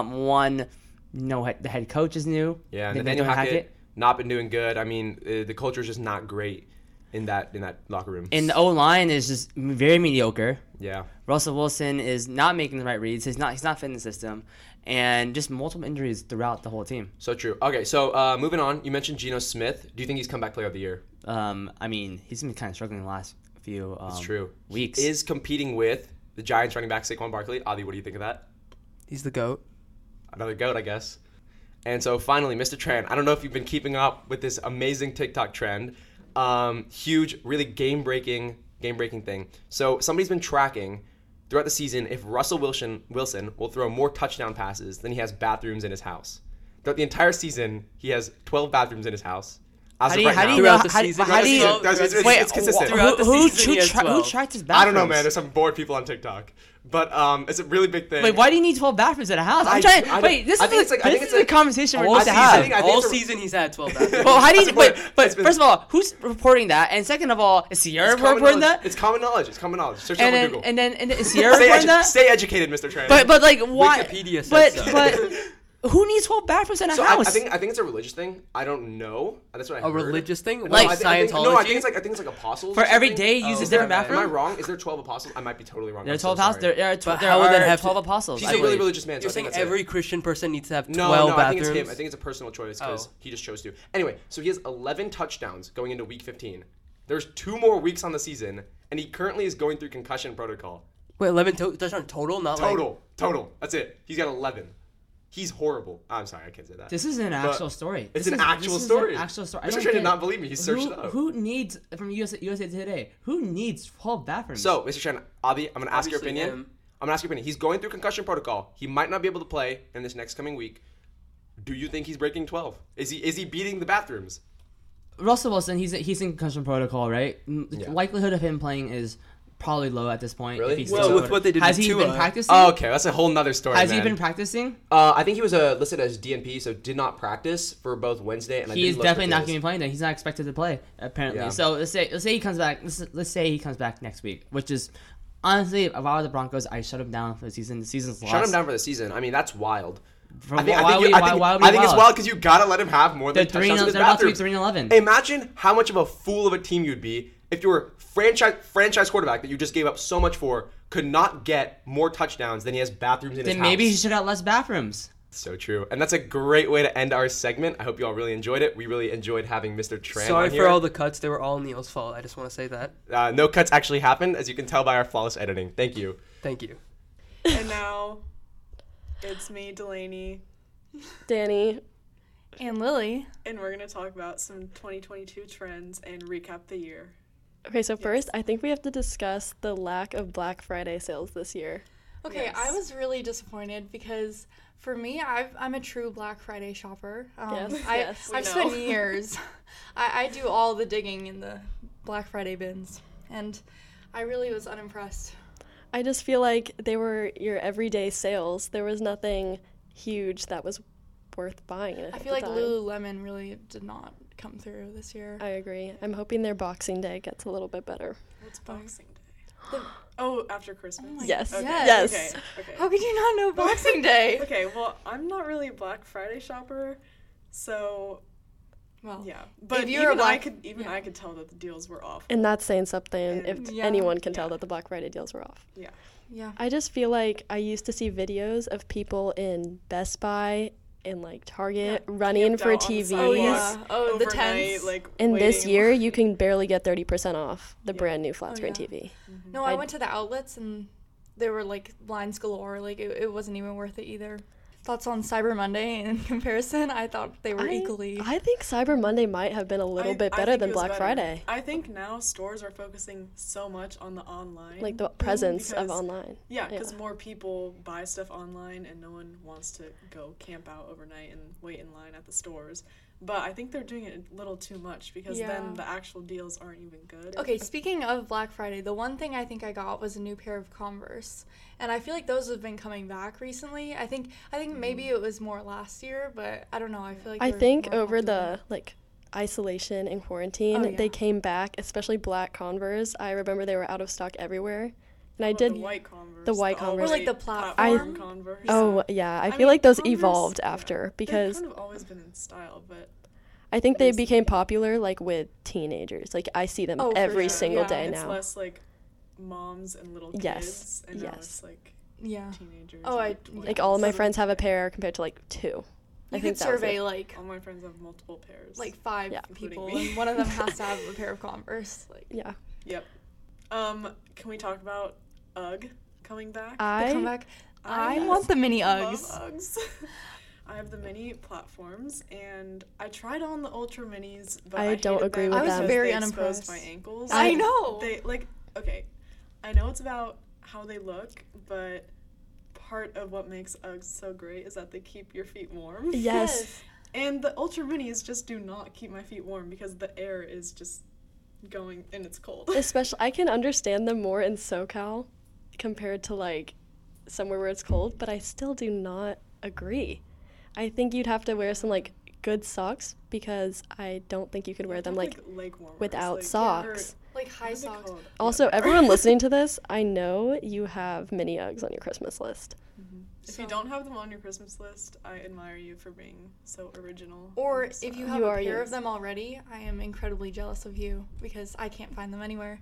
The head coach is new. Yeah, Nathaniel Hackett not been doing good. I mean, the culture is just not great in that locker room. And the O-line is just very mediocre. Yeah. Russell Wilson is not making the right reads. He's not fitting the system, and just multiple injuries throughout the whole team. So true. Okay, so moving on. You mentioned Geno Smith. Do you think he's comeback player of the year? I mean, he's been kind of struggling the last few weeks. He is competing with the Giants running back Saquon Barkley. Adi, what do you think of that? He's the GOAT. Another GOAT, I guess. And so finally, Mr. Tran, I don't know if you've been keeping up with this amazing TikTok trend. Huge, really game-breaking thing. So somebody's been tracking throughout the season if Russell Wilson will throw more touchdown passes than he has bathrooms in his house. Throughout the entire season, he has 12 bathrooms in his house. How do you know? It's consistent. Who tracked his bathrooms? I don't know, man. There's some bored people on TikTok. But it's a really big thing. Wait, why do you need 12 bathrooms in a house? This is a conversation we're going to have. All season he's had 12 bathrooms. Well, how do you... Wait, but first of all, who's reporting that? And second of all, is Sierra reporting that? It's common knowledge. Search it on Google. And then is Sierra reporting that? Stay educated, Mr. Tran. But like, why... Wikipedia says so. But who needs 12 bathrooms in a house? I think it's a religious thing. I don't know. That's what I heard. A religious thing? Like Scientology? I think it's like apostles. For every day, uses different bathroom? Am I wrong? Is there 12 apostles? I might be totally wrong. There are 12 apostles. There are 12 apostles. He's a really religious man. You're saying every Christian person needs to have 12 bathrooms? bathrooms? I think it's him. I think it's a personal choice because he just chose to. Anyway, so he has 11 touchdowns going into week 15. There's 2 more weeks on the season, and he currently is going through concussion protocol. Wait, 11 touchdowns total? Not Total. That's it. He's got 11. He's horrible. I'm sorry, I can't say that. This is an actual story. It's an actual story. Mr. Tran did not believe me. He searched it up. Who needs, from USA Today, who needs 12 bathrooms? So, Mr. Tran, Avi, I'm going to ask your opinion. He's going through concussion protocol. He might not be able to play in this next coming week. Do you think he's breaking 12? Is he beating the bathrooms? Russell Wilson, he's in concussion protocol, right? The likelihood of him playing is probably low at this point. Really? With what they did has he been practicing? Oh, okay, that's a whole nother story. Has he been practicing? I think he was listed as DNP, so did not practice for both Wednesday and. He is definitely not going to be playing. Then he's not expected to play apparently. Yeah. So let's say he comes back. Let's say he comes back next week, which is honestly, if I were the Broncos, I shut him down for the season. The season's lost. Shut him down for the season. I mean, that's wild. I think it's wild because you gotta let him have more than touchdowns in his bathrooms. They're about to be 3-11. Imagine how much of a fool of a team you'd be if your franchise quarterback that you just gave up so much for could not get more touchdowns than he has bathrooms in his house. Then maybe he should have less bathrooms. So true. And that's a great way to end our segment. I hope you all really enjoyed it. We really enjoyed having Mr. Tran Sorry on here. for all the cuts. They were all Neil's fault. I just want to say that. No cuts actually happened, as you can tell by our flawless editing. Thank you. Thank you. And now it's me, Delaney, Danny, and Lily. And we're going to talk about some 2022 trends and recap the year. Okay, so first, I think we have to discuss the lack of Black Friday sales this year. Okay, Yes. I was really disappointed because for me, I'm a true Black Friday shopper. I've spent years. I do all the digging in the Black Friday bins, and I really was unimpressed. I just feel like they were your everyday sales. There was nothing huge that was worth buying. I feel like Lululemon really did not come through this year. I agree. I'm hoping their Boxing Day gets a little bit better. What's Boxing Day? After Christmas? Yes. Okay. Yes. Okay. How could you not know Boxing Day? Okay, well, I'm not really a Black Friday shopper, so... Well, yeah. But I could tell that the deals were off. And that's saying something if anyone can tell yeah. that the Black Friday deals were off. Yeah. Yeah. I just feel like I used to see videos of people in Best Buy in like Target running Camped for out on the TVs. Oh, sidewalk yeah. Oh, the overnight, tents. like, And this waiting in year, line. you can barely get 30% off the Yeah. brand new flat Oh, screen yeah. TV. No, I went to the outlets and there were like lines galore. Like it wasn't even worth it either. Thoughts on Cyber Monday in comparison? I thought they were equally. I think Cyber Monday might have been a little bit better think than it was Black better. Friday. I think now stores are focusing so much on the online. Like the thing presence of because- online. Yeah, because more people buy stuff online and no one wants to go camp out overnight and wait in line at the stores. But I think they're doing it a little too much because Yeah. then the actual deals aren't even good. Okay, speaking of Black Friday, the one thing I think I got was a new pair of Converse, and I feel like those have been coming back recently. I think maybe it was more last year, but I don't know. I feel like I they're think more over popular. the like isolation and quarantine, Oh, yeah. they came back, especially black Converse. I remember they were out of stock everywhere. And I What, did the white Converse. the white Or Converse. like the platform platform. Converse. Oh, yeah. I I feel mean, like those Converse- evolved yeah. after because They've kind of always been in style, but I think they became popular like with teenagers. Like I see them Oh, for every sure. single Yeah. day it's now. less like moms and little kids, Yes, and now yes. it's like Yeah. teenagers. Oh, and I- Like all of my teenagers. friends have a pair compared to like 2. You I could think that was survey it. like All my friends have multiple pairs. 5 Yeah. people, Including me. and one of them has to have a pair of Converse. Like Yeah. Yep. Can we talk about UGG coming back? the comeback. I Yes. want the mini Love Uggs. Uggs. I have the mini platforms, and I tried on the Ultra Minis, but I I don't hated agree them with I was them. because very they exposed unimpressed. my ankles. I know. They okay. I know it's about how they look, but part of what makes Uggs so great is that they keep your feet warm. Yes. And the Ultra Minis just do not keep my feet warm because the air is just going and it's cold. Especially, I can understand them more in SoCal compared to like somewhere where it's cold, but I still do not agree. I think you'd have to wear some like good socks because I don't think you could wear them like leg warmers, without like, socks. Like high socks. Also, everyone listening to this, I know you have mini Uggs on your Christmas list. If you don't have them on your Christmas list, I admire you for being so original. Or and if you style. have You a are pair yours. of them already, I am incredibly jealous of you because I can't find them anywhere.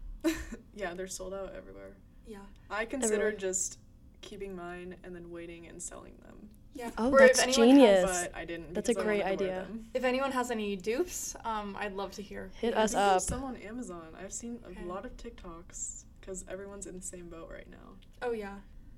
Yeah, they're sold out everywhere. Yeah. I consider Everywhere. just keeping mine and then waiting and selling them. Yeah. Oh, Or if that's anyone has- genius. But I didn't. That's a because I great wanted to wear idea. them. If anyone has any dupes, I'd love to hear. Hit I us think there's up. some on Amazon. I've seen Okay. a lot of TikToks because everyone's in the same boat right now. Oh yeah.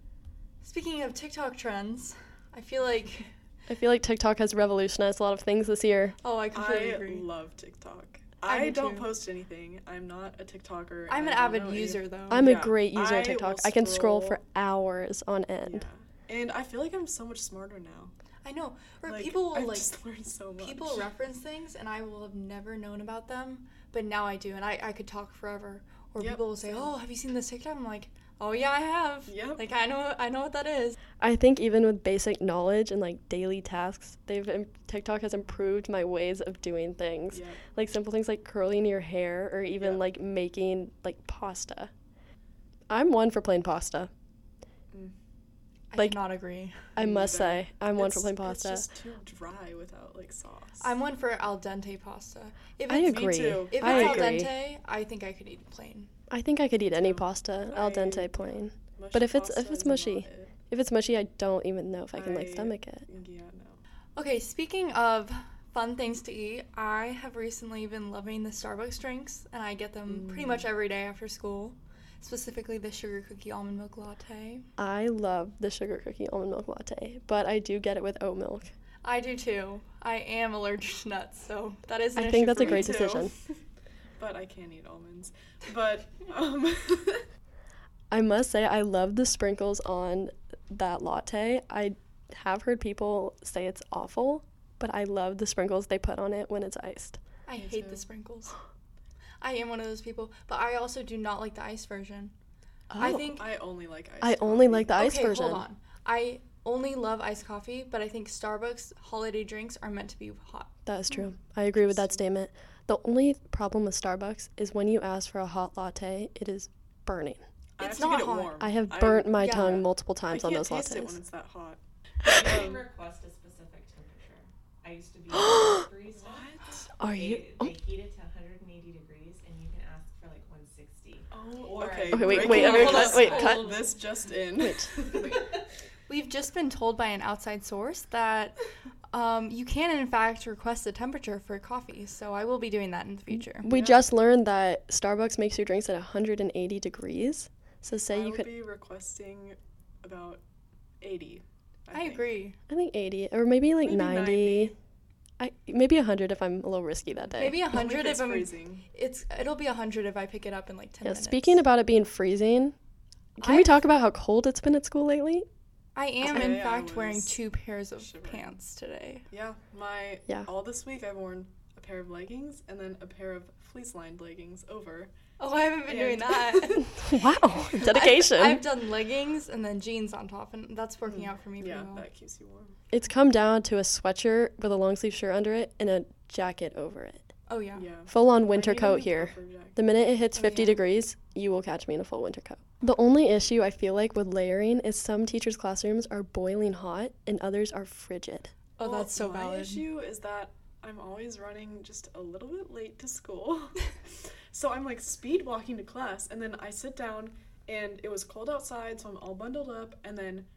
Speaking of TikTok trends, I feel like I feel like TikTok has revolutionized a lot of things this year. I completely I agree. love TikTok. I I do don't too. post anything. I'm not a TikToker. I'm and an I don't avid know any- user though. I'm a Yeah, great user I of TikTok. will I can scroll for scroll- hours on end. Yeah. And I feel like I'm so much smarter now. I know. Or Like, people will I've like just learned so much. people reference things and I will have never known about them, but now I do, and I could talk forever. Or Yep, people will say, same. "Oh, have you seen this TikTok?" I'm like, "Oh yeah, I have." Yep. Like I know what that is. I think even with basic knowledge and like daily tasks, TikTok has improved my ways of doing things. Yep. Like simple things like curling your hair or even Yep. like making like pasta. I'm one for plain pasta. I Like, cannot agree. I must neither. say, I'm one for plain pasta. It's just too dry without like sauce. I'm one for al dente pasta. If I it's, agree. too. If I it's al agree. dente, I think I could eat plain. I think I could eat any too. pasta al I- dente plain. Mushy But if it's pasta is mushy, not it. if it's mushy, I don't even know if I can like I- stomach it. Yeah, no. Okay, speaking of fun things to eat, I have recently been loving the Starbucks drinks, and I get them pretty much every day after school. Specifically, the sugar cookie almond milk latte. I love the sugar cookie almond milk latte, but I do get it with oat milk. I do too. I am allergic to nuts, so that is an I issue think that's for a me great too. decision. But I can't eat almonds. But I must say, I love the sprinkles on that latte. I have heard people say it's awful, but I love the sprinkles they put on it when it's iced. I hate the sprinkles. I am one of those people, but I also do not like the ice version. I Oh. think I only like ice. I only like the ice okay, version. hold on. I only love iced coffee, but I think Starbucks holiday drinks are meant to be hot. That is true. I agree with that statement. The only problem with Starbucks is when you ask for a hot latte, it is burning. I It's have to not get it hot. warm. I have burnt my yeah. tongue multiple I times on can't those taste it lattes. when it's that hot. You can request a specific temperature. I used to be a barista. Are you? They heat it to 180 degrees, and you can ask for like 160. Oh, Or okay. Okay, wait, breaking wait, news. cut, wait, cut. This just in. Wait. We've just been told by an outside source that you can, in fact, request a temperature for coffee. So I will be doing that in the future. We just learned that Starbucks makes your drinks at 180 degrees. So say you could. I would be requesting about 80. I agree. I think 80 or maybe like Maybe 90. Maybe 100 if I'm a little risky that day. Maybe 100 if I'm freezing. It'll be 100 if I pick it up in like 10 minutes. Speaking about it being freezing, can we talk about how cold it's been at school lately? I am in fact wearing 2 pairs of pants today. Yeah, all this week I've worn a pair of leggings and then a pair of fleece-lined leggings over. Oh, I haven't been doing that. Wow, dedication. I've done leggings and then jeans on top, and that's working out for me pretty well. That keeps you warm. It's come down to a sweatshirt with a long sleeve shirt under it and a jacket over it. Oh, yeah. Full on winter coat here. The minute it hits 50 degrees, you will catch me in a full winter coat. The only issue I feel like with layering is some teachers' classrooms are boiling hot and others are frigid. Oh, that's so valid. My issue is that I'm always running just a little bit late to school. So I'm like speed walking to class, and then I sit down, and it was cold outside, so I'm all bundled up, and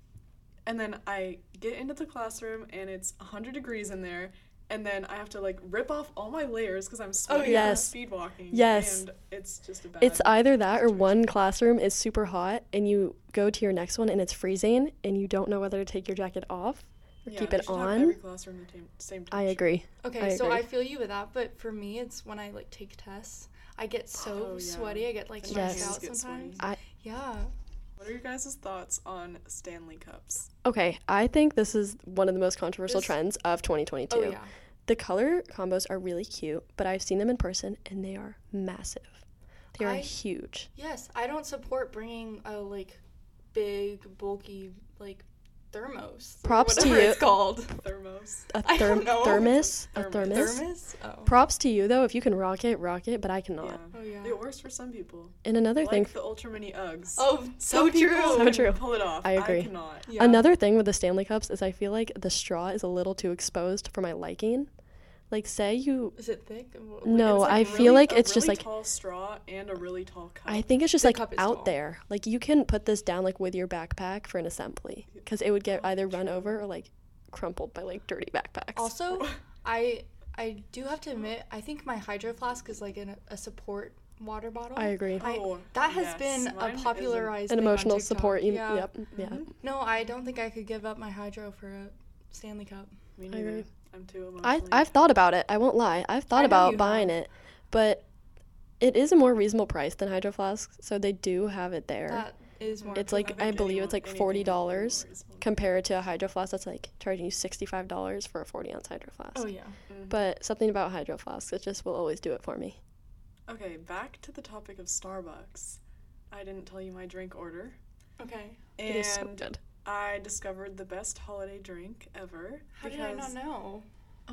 then I get into the classroom, and it's 100 degrees in there, and then I have to like rip off all my layers because I'm sweating from speed walking. Yes. And it's just a bad It's either that or one classroom is super hot, and you go to your next one, and it's freezing, and you don't know whether to take your jacket off or keep it on. Every classroom the same I agree. Okay, so I feel you with that, but for me, it's when I like take tests. I get so sweaty. I get like stressed out sometimes. What are your guys' thoughts on Stanley Cups? Okay, I think this is one of the most controversial trends of 2022. Oh, yeah. The color combos are really cute, but I've seen them in person, and they are massive. They are huge. Yes, I don't support bringing a like big, bulky like thermos. Props to you. It's called thermos. I don't know. Thermos. A thermos. Thermos. Oh. Props to you though. If you can rock it, but I cannot. Yeah. Oh yeah. It works for some people. And another thing. Like the Ultra Mini Uggs. Oh, so true. So true. Pull it off. I agree. I cannot. Yeah. Another thing with the Stanley Cups is I feel like the straw is a little too exposed for my liking. Like, say you. Is it thick? No, like I feel like it's just really like. Tall straw and a really tall cup. I think it's just The like cup is out tall. there. Like you can put this down like with your backpack for an assembly because it would get either run over or like crumpled by like dirty backpacks. Also, I do have to admit, I think my Hydro Flask is like a support water bottle. I agree. That has been a popularized an thing on emotional TikTok. support. Yeah. Yep. Yeah. No, I don't think I could give up my Hydro for a Stanley Cup. Me I neither. agree. I'm too emotionally. I've thought about it. I won't lie. I've thought I know about you buying it, but it is a more reasonable price than Hydro Flask, so they do have it there. That is more. It's like I believe it's like $40 compared to a Hydro Flask that's like charging you $65 for a 40-ounce Hydro Flask. Oh yeah. But something about Hydro Flasks, it just will always do it for me. Okay, back to the topic of Starbucks. I didn't tell you my drink order. Okay. And It is so good. I discovered the best holiday drink ever. How did I not know?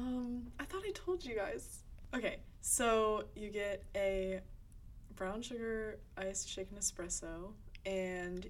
I thought I told you guys. Okay, so you get a brown sugar iced shaken espresso, and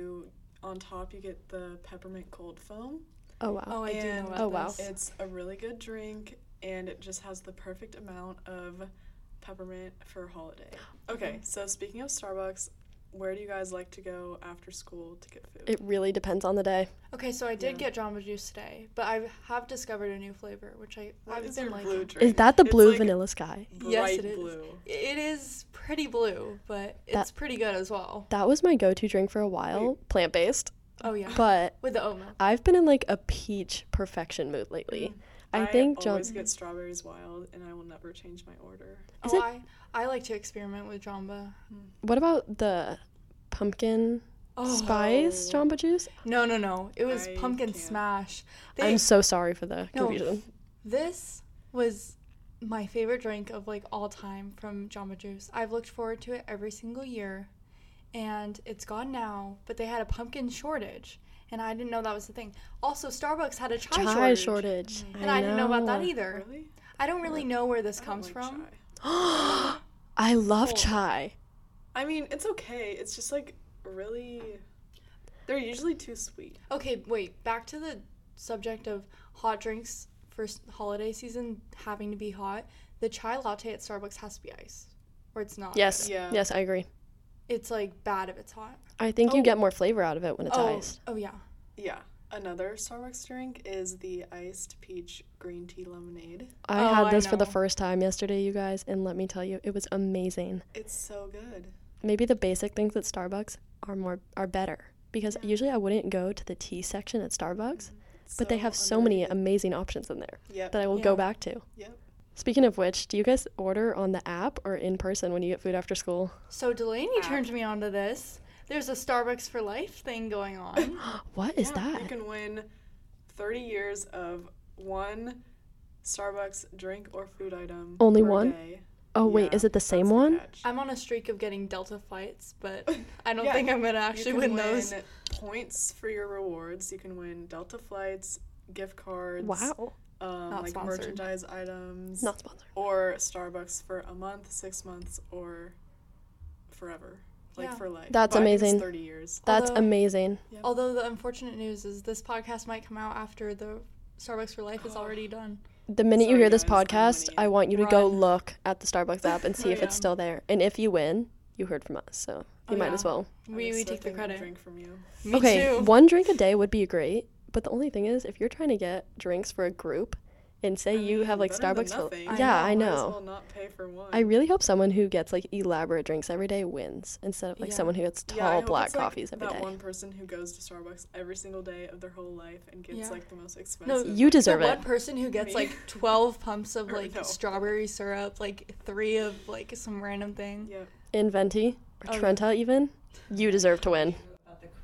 on top you get the peppermint cold foam. Oh wow. Oh, I do know about Oh wow. this. It's a really good drink, and it just has the perfect amount of peppermint for holiday. Okay, so speaking of Starbucks, where do you guys like to go after school to get food? It really depends on the day. Okay, so I did get Jamba Juice today, but I have discovered a new flavor, which What I've is been your liking. blue drink? Is that the It's blue like vanilla sky? Yes, bright it is. blue. It is pretty blue, but it's pretty good as well. That was my go-to drink for a while, plant-based. Oh yeah. But with the oat milk. I've been in like a peach perfection mood lately. I think always get strawberries wild, and I will never change my order. Is it- I like to experiment with Jamba. What about the pumpkin spice Jamba Juice? No. It was I pumpkin can't. smash. I'm so sorry for the confusion. This was my favorite drink of like all time from Jamba Juice. I've looked forward to it every single year, and it's gone now. But they had a pumpkin shortage, and I didn't know that was the thing. Also, Starbucks had a chai shortage, and I didn't know about that either. Really? I don't really know where this I don't comes like from. chai. I love chai. I mean, it's okay. It's just like really. They're usually too sweet. Okay, wait. Back to the subject of hot drinks for holiday season having to be hot. The chai latte at Starbucks has to be iced, or it's not. Yes. Yeah. Yes, I agree. It's like bad if it's hot. I think you get more flavor out of it when it's iced. Oh yeah. Yeah. Another Starbucks drink is the iced peach green tea lemonade. I had this for the first time yesterday, you guys, and let me tell you, it was amazing. It's so good. Maybe the basic things at Starbucks are better, because usually I wouldn't go to the tea section at Starbucks, but they have so many amazing options in there that I will go back to. Yep. Speaking of which, do you guys order on the app or in person when you get food after school? So Delaney turned me on to this. There's a Starbucks for life thing going on. What is that? You can win 30 years of one Starbucks drink or food item. Only per one? day. Oh, wait, is it the same one? I'm on a streak of getting Delta flights, but I don't think I'm going to actually win those. Points for your rewards. You can win Delta flights, gift cards. Wow. Not like sponsored. merchandise items. Not sponsored. Or Starbucks for a month, 6 months, or forever. Like for life. That's But I think it's amazing. 30 years. That's amazing. Although the unfortunate news is this podcast might come out after the Starbucks for life is already done. The minute you Sorry, hear this guys, podcast, I want you to go Run. look at the Starbucks app and see if it's still there. And if you win, you heard from us, so you might as well. We take the credit. Drink from you. Me Okay, too. 1 drink a day would be great, but the only thing is, if you're trying to get drinks for a group, and say you have like better than Starbucks nothing. yeah, I Might as know. well not pay for one. I really hope someone who gets like elaborate drinks every day wins instead of like someone who gets I tall hope black it's, like, coffees every that day. one person who goes to Starbucks every single day of their whole life and gets Yeah. like the most No, expensive. You deserve the it. one person who gets Me. like 12 pumps of Or like no. strawberry syrup, like 3 of like some random thing. Yep. In Venti or Oh, Trenta even, you deserve to win. About the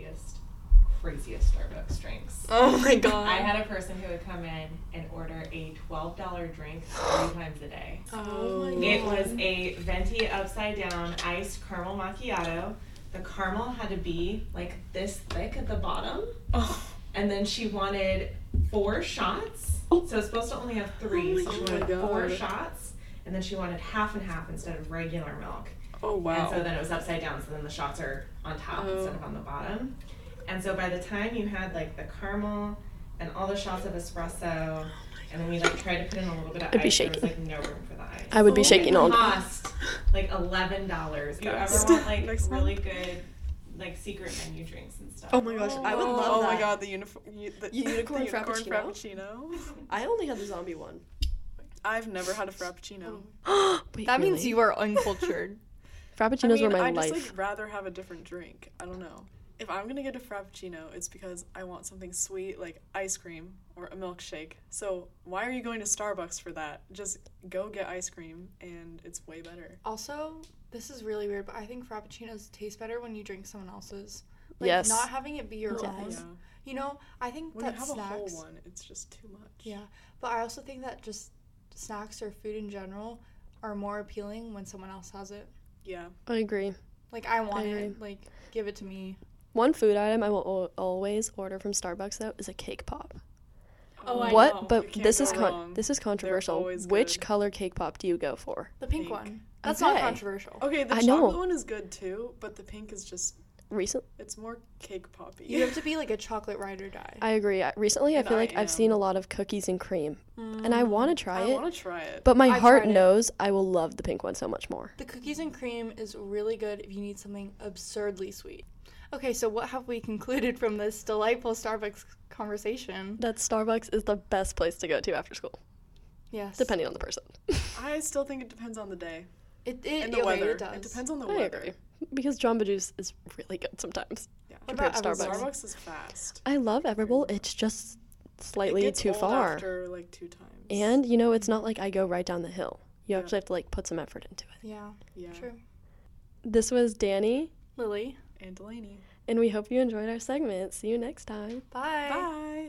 craziest Starbucks drinks. Oh my god. I had a person who would come in and order a $12 drink 3 times a day. Oh my god. It was a venti upside down iced caramel macchiato. The caramel had to be like this thick at the bottom. And then she wanted 4 shots. So it's supposed to only have 3. So she wanted 4 shots. And then she wanted half and half instead of regular milk. Oh wow. And so then it was upside down, so then the shots are on top instead of on the bottom. And so by the time you had like the caramel and all the shots of espresso, and then we like tried to put in a little bit of I'd be ice, there was shaking. like no room for the ice. I would be shaking all It day. cost like $11. You ever want like really good like secret menu drinks and stuff? Oh my gosh, I would love Oh that. my god, the Unicorn unicorn frappuccino? frappuccino. I only had the zombie one. I've never had a frappuccino. Wait, That means really? you are uncultured. Frappuccinos were my I life. just like rather have a different drink. I don't know. If I'm gonna get a frappuccino, it's because I want something sweet like ice cream or a milkshake. So why are you going to Starbucks for that? Just go get ice cream and it's way better. Also, this is really weird, but I think frappuccinos taste better when you drink someone else's. Like, Yes. not having it be your Yes. own. Yeah. You know, I think When that you have snacks. a whole one, it's just too much. Yeah, but I also think that just snacks or food in general are more appealing when someone else has it. Yeah. I agree. Like, I want I it. agree. Like, give it to me. One food item I will always order from Starbucks though is a cake pop. Oh, I What? know. But You can't this go is wrong. this is controversial. always Which good. color cake pop do you go for? The pink Pink. one. That's not Okay. controversial. Okay, the I chocolate know. one is good too, but the pink is just it's more cake poppy. You have to be like a chocolate ride or die. I agree. Recently, I And feel I like I've seen am. a lot of cookies and cream, and I want to try I it. want to try it. But my I've heart tried it. knows I will love the pink one so much more. The cookies and cream is really good if you need something absurdly sweet. Okay, so what have we concluded from this delightful Starbucks conversation? That Starbucks is the best place to go to after school, Yes. depending on the person. I still think it depends on the day It and the okay, weather. It does. It depends on the I weather. agree. Because Jamba Juice is really good sometimes. Yeah. What compared to about Starbucks. Everbowl? Starbucks is fast. I love Everbowl. It's just slightly it gets too old far. After like 2 times. And, you know, it's not like I go right down the hill. You actually have to, like, put some effort into it. Yeah, yeah. true. This was Danny, Lily. And Delaney. and we hope you enjoyed our segment. See you next time. Bye. Bye.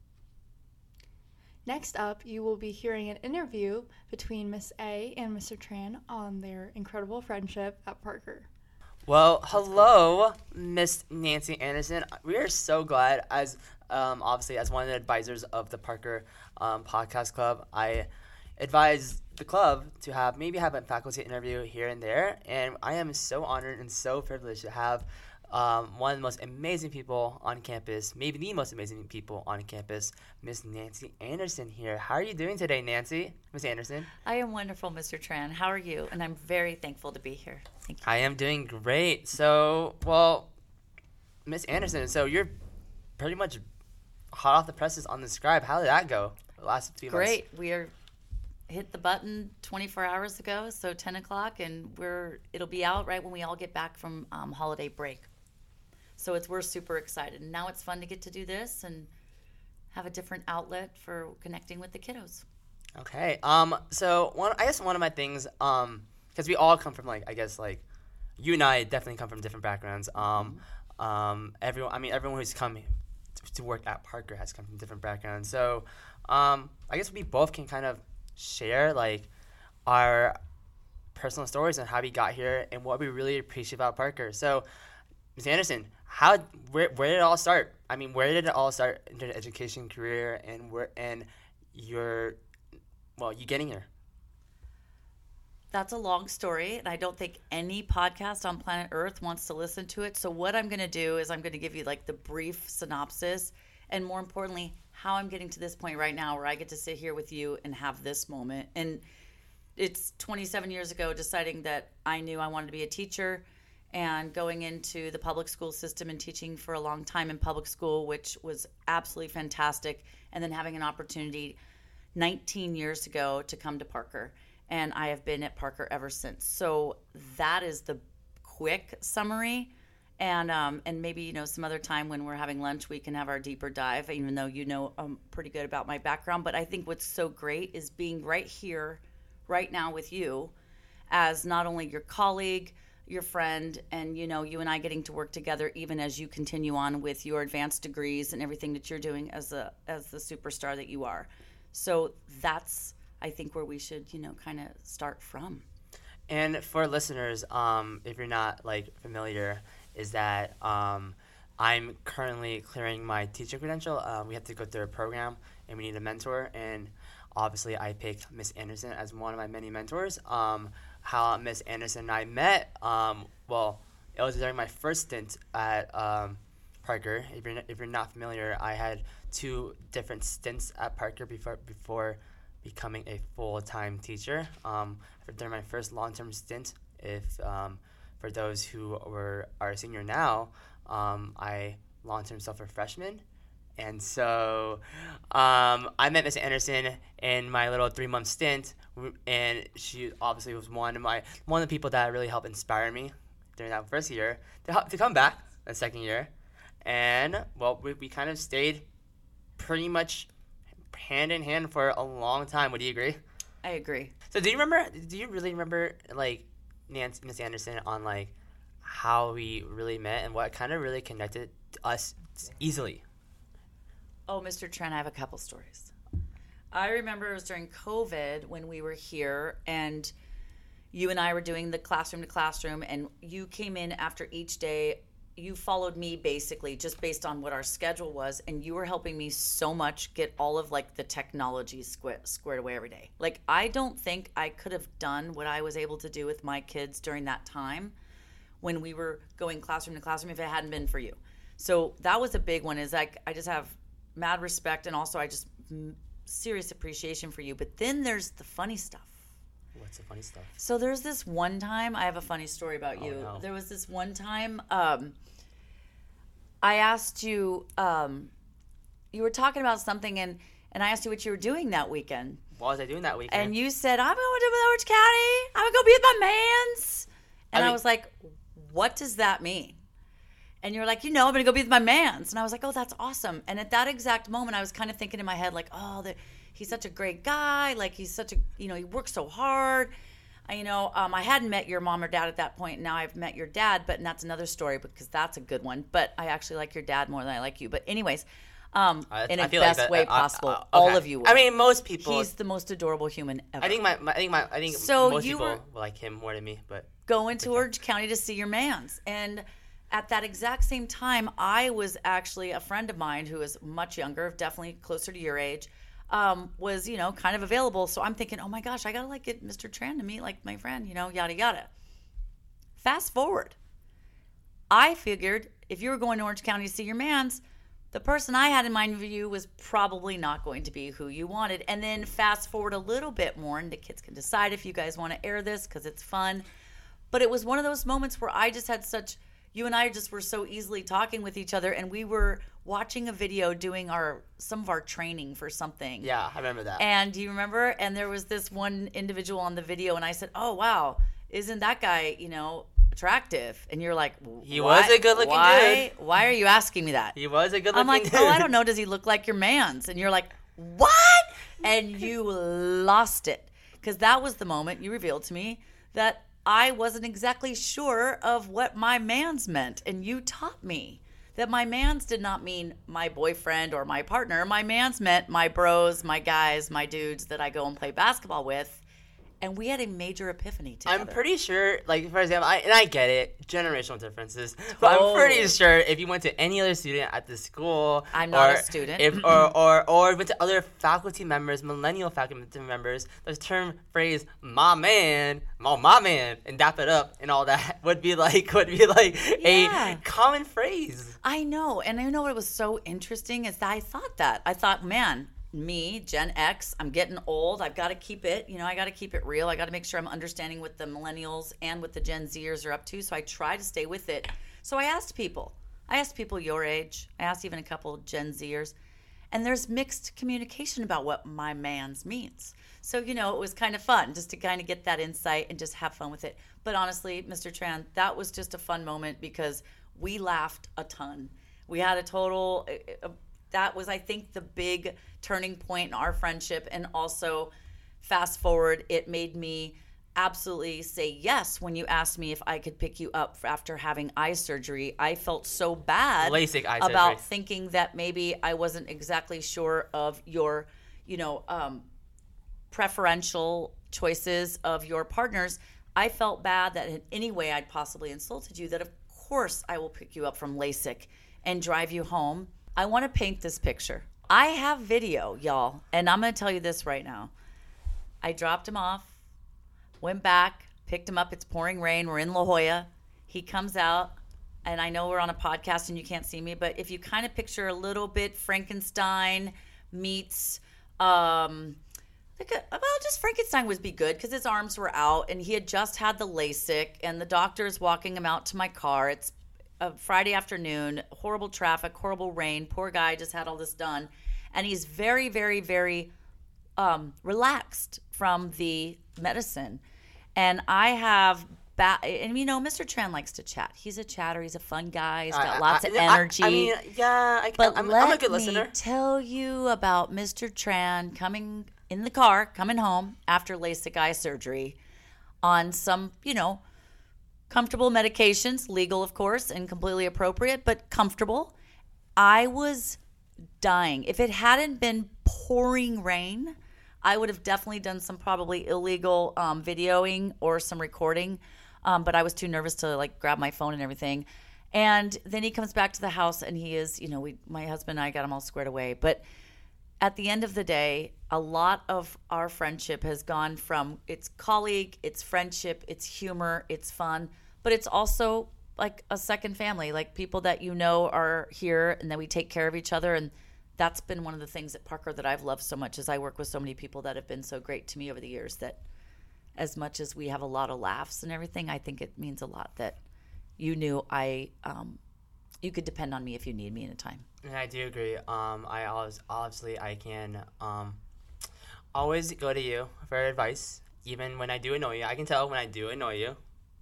Next up, you will be hearing an interview between Miss A and Mr. Tran on their incredible friendship at Parker. Well, hello, Miss Nancy Anderson. We are so glad, as obviously as one of the advisors of the Parker Podcast Club, I advise the club to have a faculty interview here and there, and I am so honored and so privileged to have one of the most amazing people on campus, maybe the most amazing people on campus, Miss Nancy Anderson here. How are you doing today, Nancy? Miss Anderson? I am wonderful, Mr. Tran. How are you? And I'm very thankful to be here. Thank you. I am doing great. So, well, Miss Anderson, so you're pretty much hot off the presses on the Scribe. How did that go the last few months? Great. We are hit the button 24 hours ago, so 10 o'clock, and it'll be out right when we all get back from holiday break. So we're super excited. And now it's fun to get to do this and have a different outlet for connecting with the kiddos. Okay. So I guess one of my things, because we all come from you and I definitely come from different backgrounds. Everyone who's come to work at Parker has come from different backgrounds. So, I guess we both can kind of share like our personal stories and how we got here and what we really appreciate about Parker. So, Ms. Anderson, where did it all start? I mean, where did it all start in your education career and you getting here? That's a long story, and I don't think any podcast on planet Earth wants to listen to it. So what I'm going to do is I'm going to give you like the brief synopsis, and more importantly, how I'm getting to this point right now where I get to sit here with you and have this moment. And it's 27 years ago deciding that I knew I wanted to be a teacher and going into the public school system and teaching for a long time in public school, which was absolutely fantastic. And then having an opportunity 19 years ago to come to Parker. And I have been at Parker ever since. So that is the quick summary. And maybe, some other time when we're having lunch, we can have our deeper dive, even though I'm pretty good about my background. But I think what's so great is being right here, right now with you, as not only your colleague, your friend, and, you and I getting to work together even as you continue on with your advanced degrees and everything that you're doing as the superstar that you are. So that's, I think, where we should, kind of start from. And for listeners, if you're not familiar, is that I'm currently clearing my teacher credential. We have to go through a program, and we need a mentor. And obviously, I picked Miss Anderson as one of my many mentors. How Miss Anderson and I met, it was during my first stint at Parker. If you're not familiar, I had 2 different stints at Parker before becoming a full-time teacher. During my first long-term stint, for those who are a senior now, I long-term subbed for freshmen. And so I met Miss Anderson in my little 3-month stint, and she obviously was one of the people that really helped inspire me during that first year to come back the second year. And, we kind of stayed pretty much hand in hand for a long time. Would you agree? I agree. So do you really remember Miss Anderson on how we really met and what kind of really connected us easily? Oh, Mr. Trent, I have a couple stories. I remember it was during COVID when we were here and you and I were doing the classroom to classroom, and you came in after each day. You followed me basically just based on what our schedule was, and you were helping me so much get all of the technology squared away every day. I don't think I could have done what I was able to do with my kids during that time when we were going classroom to classroom if it hadn't been for you. So that was a big one, is I just have mad respect, and also I just serious appreciation for you. But then there's the funny stuff. What's the funny stuff? So there's this one time, I have a funny story about you. No. There was this one time I asked you, you were talking about something, and I asked you what you were doing that weekend. What was I doing that weekend? And you said, I'm going to Orange County. I'm going to go be with my mans. And I was like, what does that mean? And you're like, I'm going to go be with my mans. And I was like, oh, that's awesome. And at that exact moment, I was kind of thinking in my head, he's such a great guy. He's such a, he works so hard. I hadn't met your mom or dad at that point. Now I've met your dad, and that's another story because that's a good one. But I actually like your dad more than I like you. But anyways, in a best way possible, okay. All of you will. I mean, most people. He's the most adorable human ever. I think so most people will like him more than me. But going to Orange County to see your mans, and at that exact same time, I was actually a friend of mine who is much younger, definitely closer to your age. Was, kind of available. So I'm thinking, oh my gosh, I got to get Mr. Tran to meet my friend, yada, yada. Fast forward. I figured if you were going to Orange County to see your mans, the person I had in mind for you was probably not going to be who you wanted. And then fast forward a little bit more, and the kids can decide if you guys want to air this because it's fun. But it was one of those moments where I just had you and I just were so easily talking with each other, and we were watching a video doing some of our training for something. Yeah, I remember that. And do you remember? And there was this one individual on the video, and I said, "Oh wow, isn't that guy, attractive?" And you're like, he was a good-looking dude. Why are you asking me that? He was a good-looking I'm like, dude. "Oh, I don't know. Does he look like your man's?" And you're like, "What?" And you lost it, because that was the moment you revealed to me that I wasn't exactly sure of what my man's meant, and you taught me that my man's did not mean my boyfriend or my partner. My man's meant my bros, my guys, my dudes that I go and play basketball with. And we had a major epiphany together. I'm pretty sure, like, for example, I get it, generational differences, but I'm pretty sure if you went to any other student at the school, I'm not a student, or went to other faculty members, millennial faculty members, the term phrase "my man," and dap it up and all that would be like a common phrase. I know, and I know what was so interesting is that I thought, man. Me, Gen X, I'm getting old. I've got to keep it, I got to keep it real. I got to make sure I'm understanding what the millennials and what the Gen Zers are up to. So I try to stay with it. So I asked people your age. I asked even a couple Gen Zers. And there's mixed communication about what my man's means. So, it was kind of fun just to kind of get that insight and just have fun with it. But honestly, Mr. Tran, that was just a fun moment because we laughed a ton. We had a total... That was, I think, the big turning point in our friendship. And also, fast forward, it made me absolutely say yes when you asked me if I could pick you up after having eye surgery. I felt so bad LASIK eye about surgery. Thinking that maybe I wasn't exactly sure of your, preferential choices of your partners. I felt bad that in any way I'd possibly insulted you, that of course I will pick you up from LASIK and drive you home. I want to paint this picture. I have video, y'all, and I'm going to tell you this right now. I dropped him off, went back, picked him up. It's pouring rain. We're in La Jolla. He comes out, and I know we're on a podcast and you can't see me, but if you kind of picture a little bit Frankenstein meets, just Frankenstein would be good because his arms were out, and he had just had the LASIK, and the doctor's walking him out to my car. It's a Friday afternoon, horrible traffic, horrible rain. Poor guy just had all this done. And he's very, very, very relaxed from the medicine. And I have, Mr. Tran likes to chat. He's a chatter. He's a fun guy. He's got lots of energy. I'm a good listener. Let me tell you about Mr. Tran coming in the car, coming home after LASIK eye surgery on some, comfortable medications, legal, of course, and completely appropriate, but comfortable. I was dying. If it hadn't been pouring rain, I would have definitely done some probably illegal videoing or some recording, but I was too nervous to grab my phone and everything. And then he comes back to the house, and he is, my husband and I got him all squared away. But at the end of the day, a lot of our friendship has gone from it's colleague, it's friendship, it's humor, it's fun, but it's also like a second family, like people that are here and that we take care of each other. And that's been one of the things at Parker that I've loved so much, is I work with so many people that have been so great to me over the years, that as much as we have a lot of laughs and everything, I think it means a lot that you knew you could depend on me if you need me in a time. And I do agree. I can always go to you for advice, even when I do annoy you. I can tell when I do annoy you.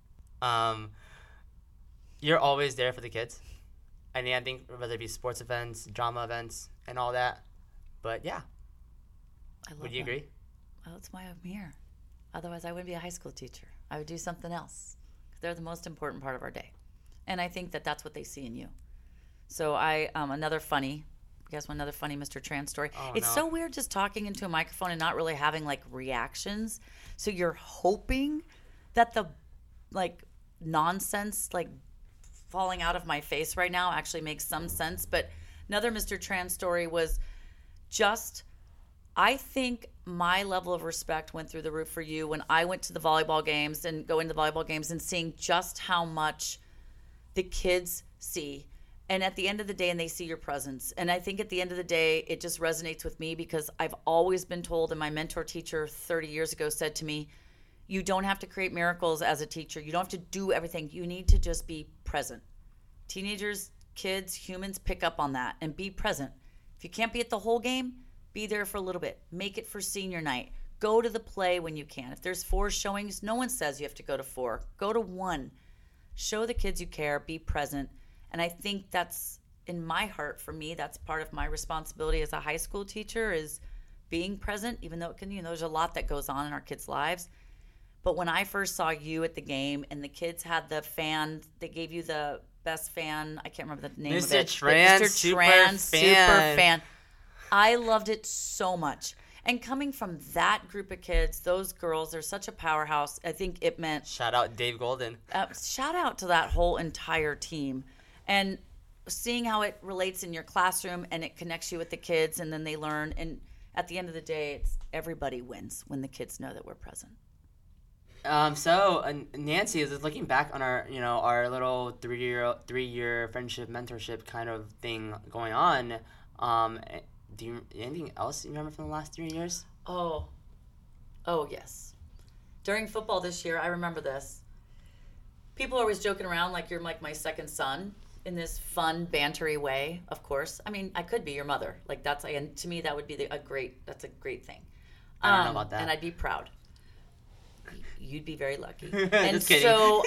You're always there for the kids. I think whether it be sports events, drama events, and all that. But yeah. Would you agree? Well, that's why I'm here. Otherwise, I wouldn't be a high school teacher. I would do something else. They're the most important part of our day. And I think that that's what they see in you. So another funny Mr. Tran story. It's so weird just talking into a microphone and not really having reactions. So you're hoping that the nonsense falling out of my face right now actually makes some sense. But another Mr. Tran story was just, I think my level of respect went through the roof for you when I went to the volleyball games and going to the volleyball games and seeing just how much the kids see. And at the end of the day, and they see your presence. And I think at the end of the day, it just resonates with me because I've always been told, and my mentor teacher 30 years ago said to me, you don't have to create miracles as a teacher. You don't have to do everything. You need to just be present. Teenagers kids, humans pick up on that and be present. If you can't be at the whole game, be there for a little bit. Make it for senior night. Go to the play when you can. If there's 4 showings, no one says you have to go to 4. Go to 1. Show the kids you care. Be present. And I think that's, in my heart, for me, that's part of my responsibility as a high school teacher is being present, even though it can, there's a lot that goes on in our kids' lives. But when I first saw you at the game and the kids had the fan, they gave you the best fan, I can't remember the name of it. Mr. Tran, super fan. I loved it so much. And coming from that group of kids, those girls, they're such a powerhouse. I think it meant... Shout out Dave Golden. Shout out to that whole entire team. And seeing how it relates in your classroom and it connects you with the kids and then they learn. And at the end of the day, it's everybody wins when the kids know that we're present. Nancy is looking back on our, our little three-year friendship mentorship kind of thing going on. Do you anything else you remember from the last 3 years? Oh, yes. During football this year, I remember this. People are always joking around like you're like my second son in this fun, bantery way. Of course, I mean I could be your mother. Like and to me that would be that's a great thing. I don't know about that. And I'd be proud. You'd be very lucky. And Just kidding. So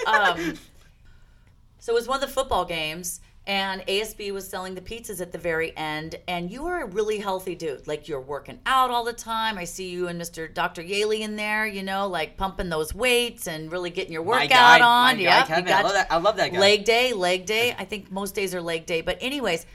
it was one of the football games. And ASB was selling the pizzas at the very end, and you are a really healthy dude. Like, you're working out all the time. I see you and Dr. Yaley in there, like pumping those weights and really getting your workout on. My guy, Kevin. I love that guy. Leg day. I think most days are leg day. But anyways,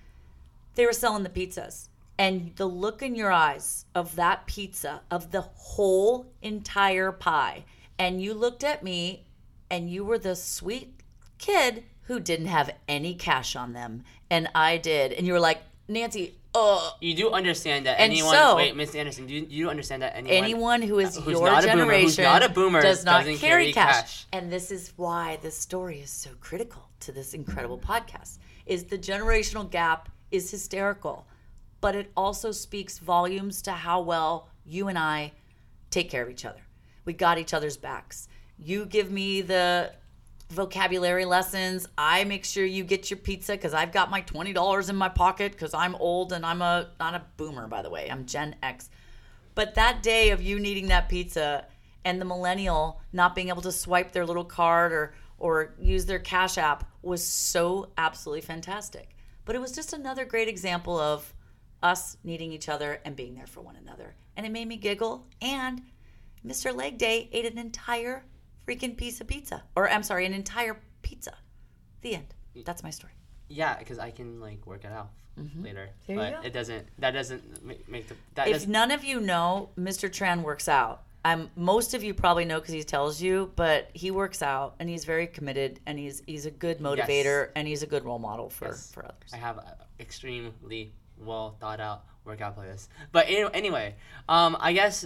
they were selling the pizzas. And the look in your eyes of that pizza, of the whole entire pie, and you looked at me, and you were the sweet kid who didn't have any cash on them, and I did. And you were like, Nancy, You do understand that and anyone... So, wait, Miss Anderson, do you understand that anyone who is who's your generation who's not a boomer does not doesn't carry cash. And this is why this story is so critical to this incredible podcast, is the generational gap is hysterical, but it also speaks volumes to how well you and I take care of each other. We got each other's backs. You give me the vocabulary lessons. I make sure you get your pizza because I've got my $20 in my pocket because I'm old and I'm not a boomer, by the way. I'm Gen X. But that day of you needing that pizza and the millennial not being able to swipe their little card or use their Cash App was so absolutely fantastic. But it was just another great example of us needing each other and being there for one another. And it made me giggle. And Mr. Leg Day ate an entire freaking piece of pizza. An entire pizza. The end. That's my story. Yeah, because I can work it out later. There but you go. That doesn't make the... If none of you know, Mr. Tran works out. Most of you probably know because he tells you, but he works out and he's very committed and he's a good motivator and he's a good role model for others. I have an extremely well thought out workout playlist. But anyway, I guess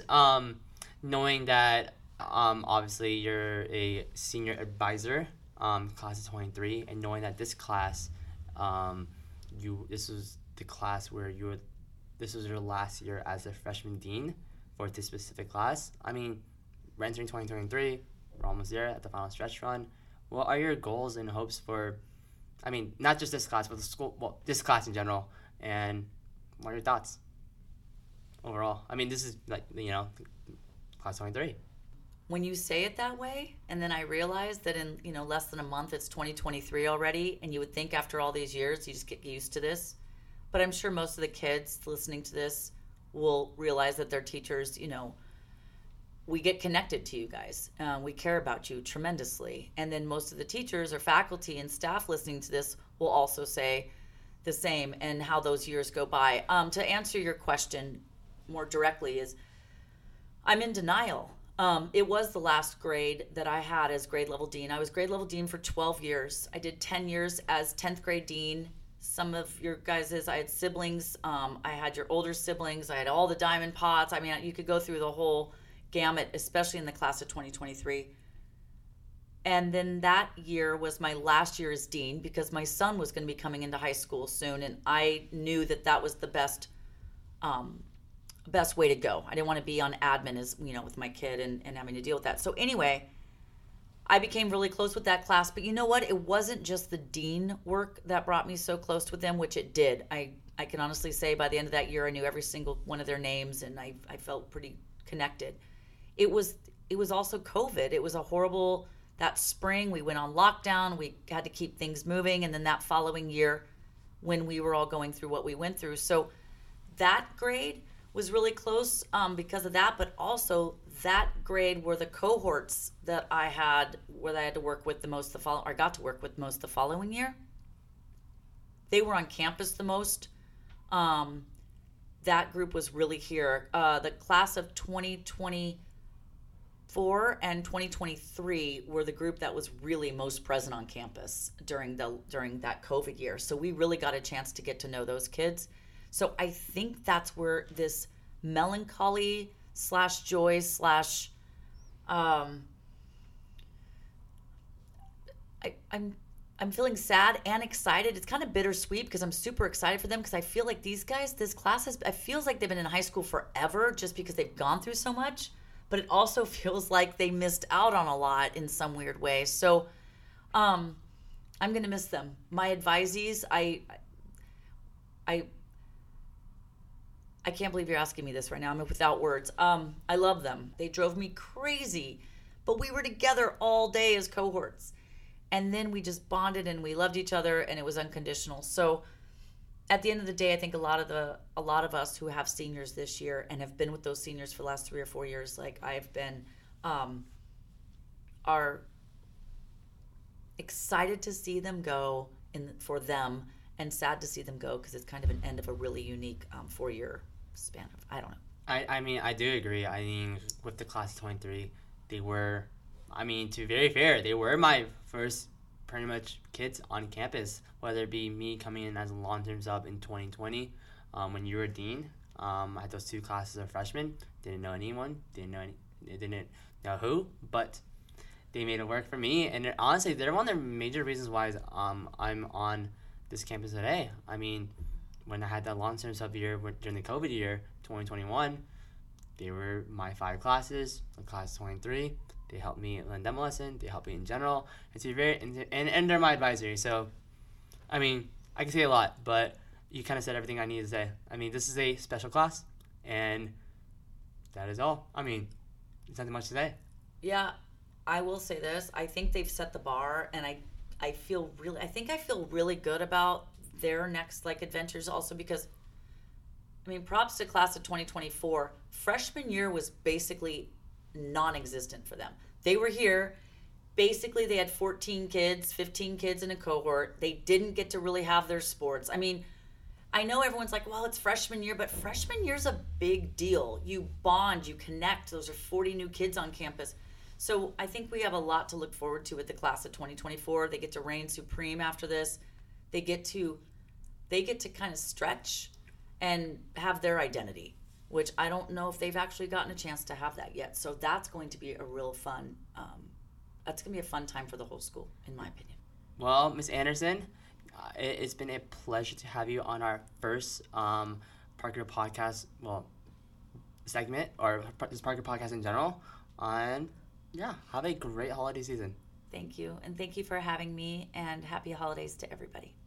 knowing that obviously you're a senior advisor, class of 23, and knowing that this class, this was the class where this was your last year as a freshman dean for this specific class. I mean, we're entering 2023, we're almost there at the final stretch run. What are your goals and hopes for, not just this class, but the school, this class in general, and what are your thoughts overall? This is class 23. When you say it that way, and then I realize that in less than a month it's 2023 already, and you would think after all these years you just get used to this, but I'm sure most of the kids listening to this will realize that their teachers, we get connected to you guys. We care about you tremendously, and then most of the teachers or faculty and staff listening to this will also say the same, and how those years go by. To answer your question more directly is, I'm in denial. It was the last grade that I had as grade level dean. I was grade level dean for 12 years. I did 10 years as 10th grade dean. Some of your guys' I had siblings. I had your older siblings. I had all the diamond pots. You could go through the whole gamut, especially in the class of 2023. And then that year was my last year as dean because my son was going to be coming into high school soon, and I knew that was the best way to go. I didn't want to be on admin with my kid and having to deal with that. So anyway, I became really close with that class. But you know what? It wasn't just the dean work that brought me so close with them, which it did. I can honestly say by the end of that year, I knew every single one of their names, and I felt pretty connected. It was also COVID. It was a horrible, that spring, we went on lockdown. We had to keep things moving. And then that following year, when we were all going through what we went through. So that grade was really close because of that, but also that grade were the cohorts that I had, where I had to work with the most I got to work with most the following year. They were on campus the most. That group was really here. The class of 2024 and 2023 were the group that was really most present on campus during that COVID year. So we really got a chance to get to know those kids. So I think that's where this melancholy / joy / I'm feeling sad and excited. It's kind of bittersweet because I'm super excited for them, because I feel like these guys, this class, it feels like they've been in high school forever just because they've gone through so much. But it also feels like they missed out on a lot in some weird way. So I'm going to miss them. My advisees, I can't believe you're asking me this right now. I'm without words. I love them. They drove me crazy. But we were together all day as cohorts. And then we just bonded and we loved each other, and it was unconditional. So at the end of the day, I think a lot of us who have seniors this year and have been with those seniors for the last 3 or 4 years, like I've been, are excited to see them go for them, and sad to see them go because it's kind of an end of a really unique 4-year span of, I don't know. I mean, I do agree. I mean, with the class of 23, they were, I mean, to be very fair, they were my first pretty much kids on campus, whether it be me coming in as a long-term sub in 2020 when you were dean. I had those 2 classes of freshmen, didn't know anyone, didn't know who, but they made it work for me. And honestly, they're one of the major reasons why I'm on this campus today. I mean, when I had that long-term sub year during the COVID year, 2021, they were my 5 classes, the class of 23. They helped me learn demo lesson. They helped me in general. And to be and they're my advisory. So, I mean, I can say a lot, but you kind of said everything I needed to say. I mean, this is a special class, and that is all. I mean, there's nothing much to say. Yeah, I will say this. I think they've set the bar, and I feel really good about their next adventures also, because I mean, props to class of 2024. Freshman year was basically non-existent for them. They were here. Basically, they had 14 kids, 15 kids in a cohort. They didn't get to really have their sports. I mean, I know everyone's like, well, it's freshman year, but freshman year's a big deal. You bond, you connect. Those are 40 new kids on campus. So I think we have a lot to look forward to with the class of 2024. They get to reign supreme after this. They get to kind of stretch and have their identity, which I don't know if they've actually gotten a chance to have that yet. So that's going to be a real fun, that's going to be a fun time for the whole school, in my opinion. Well, Ms. Anderson, it's been a pleasure to have you on our first Parker podcast, segment, or this Parker podcast in general. And yeah, have a great holiday season. Thank you. And thank you for having me, and happy holidays to everybody.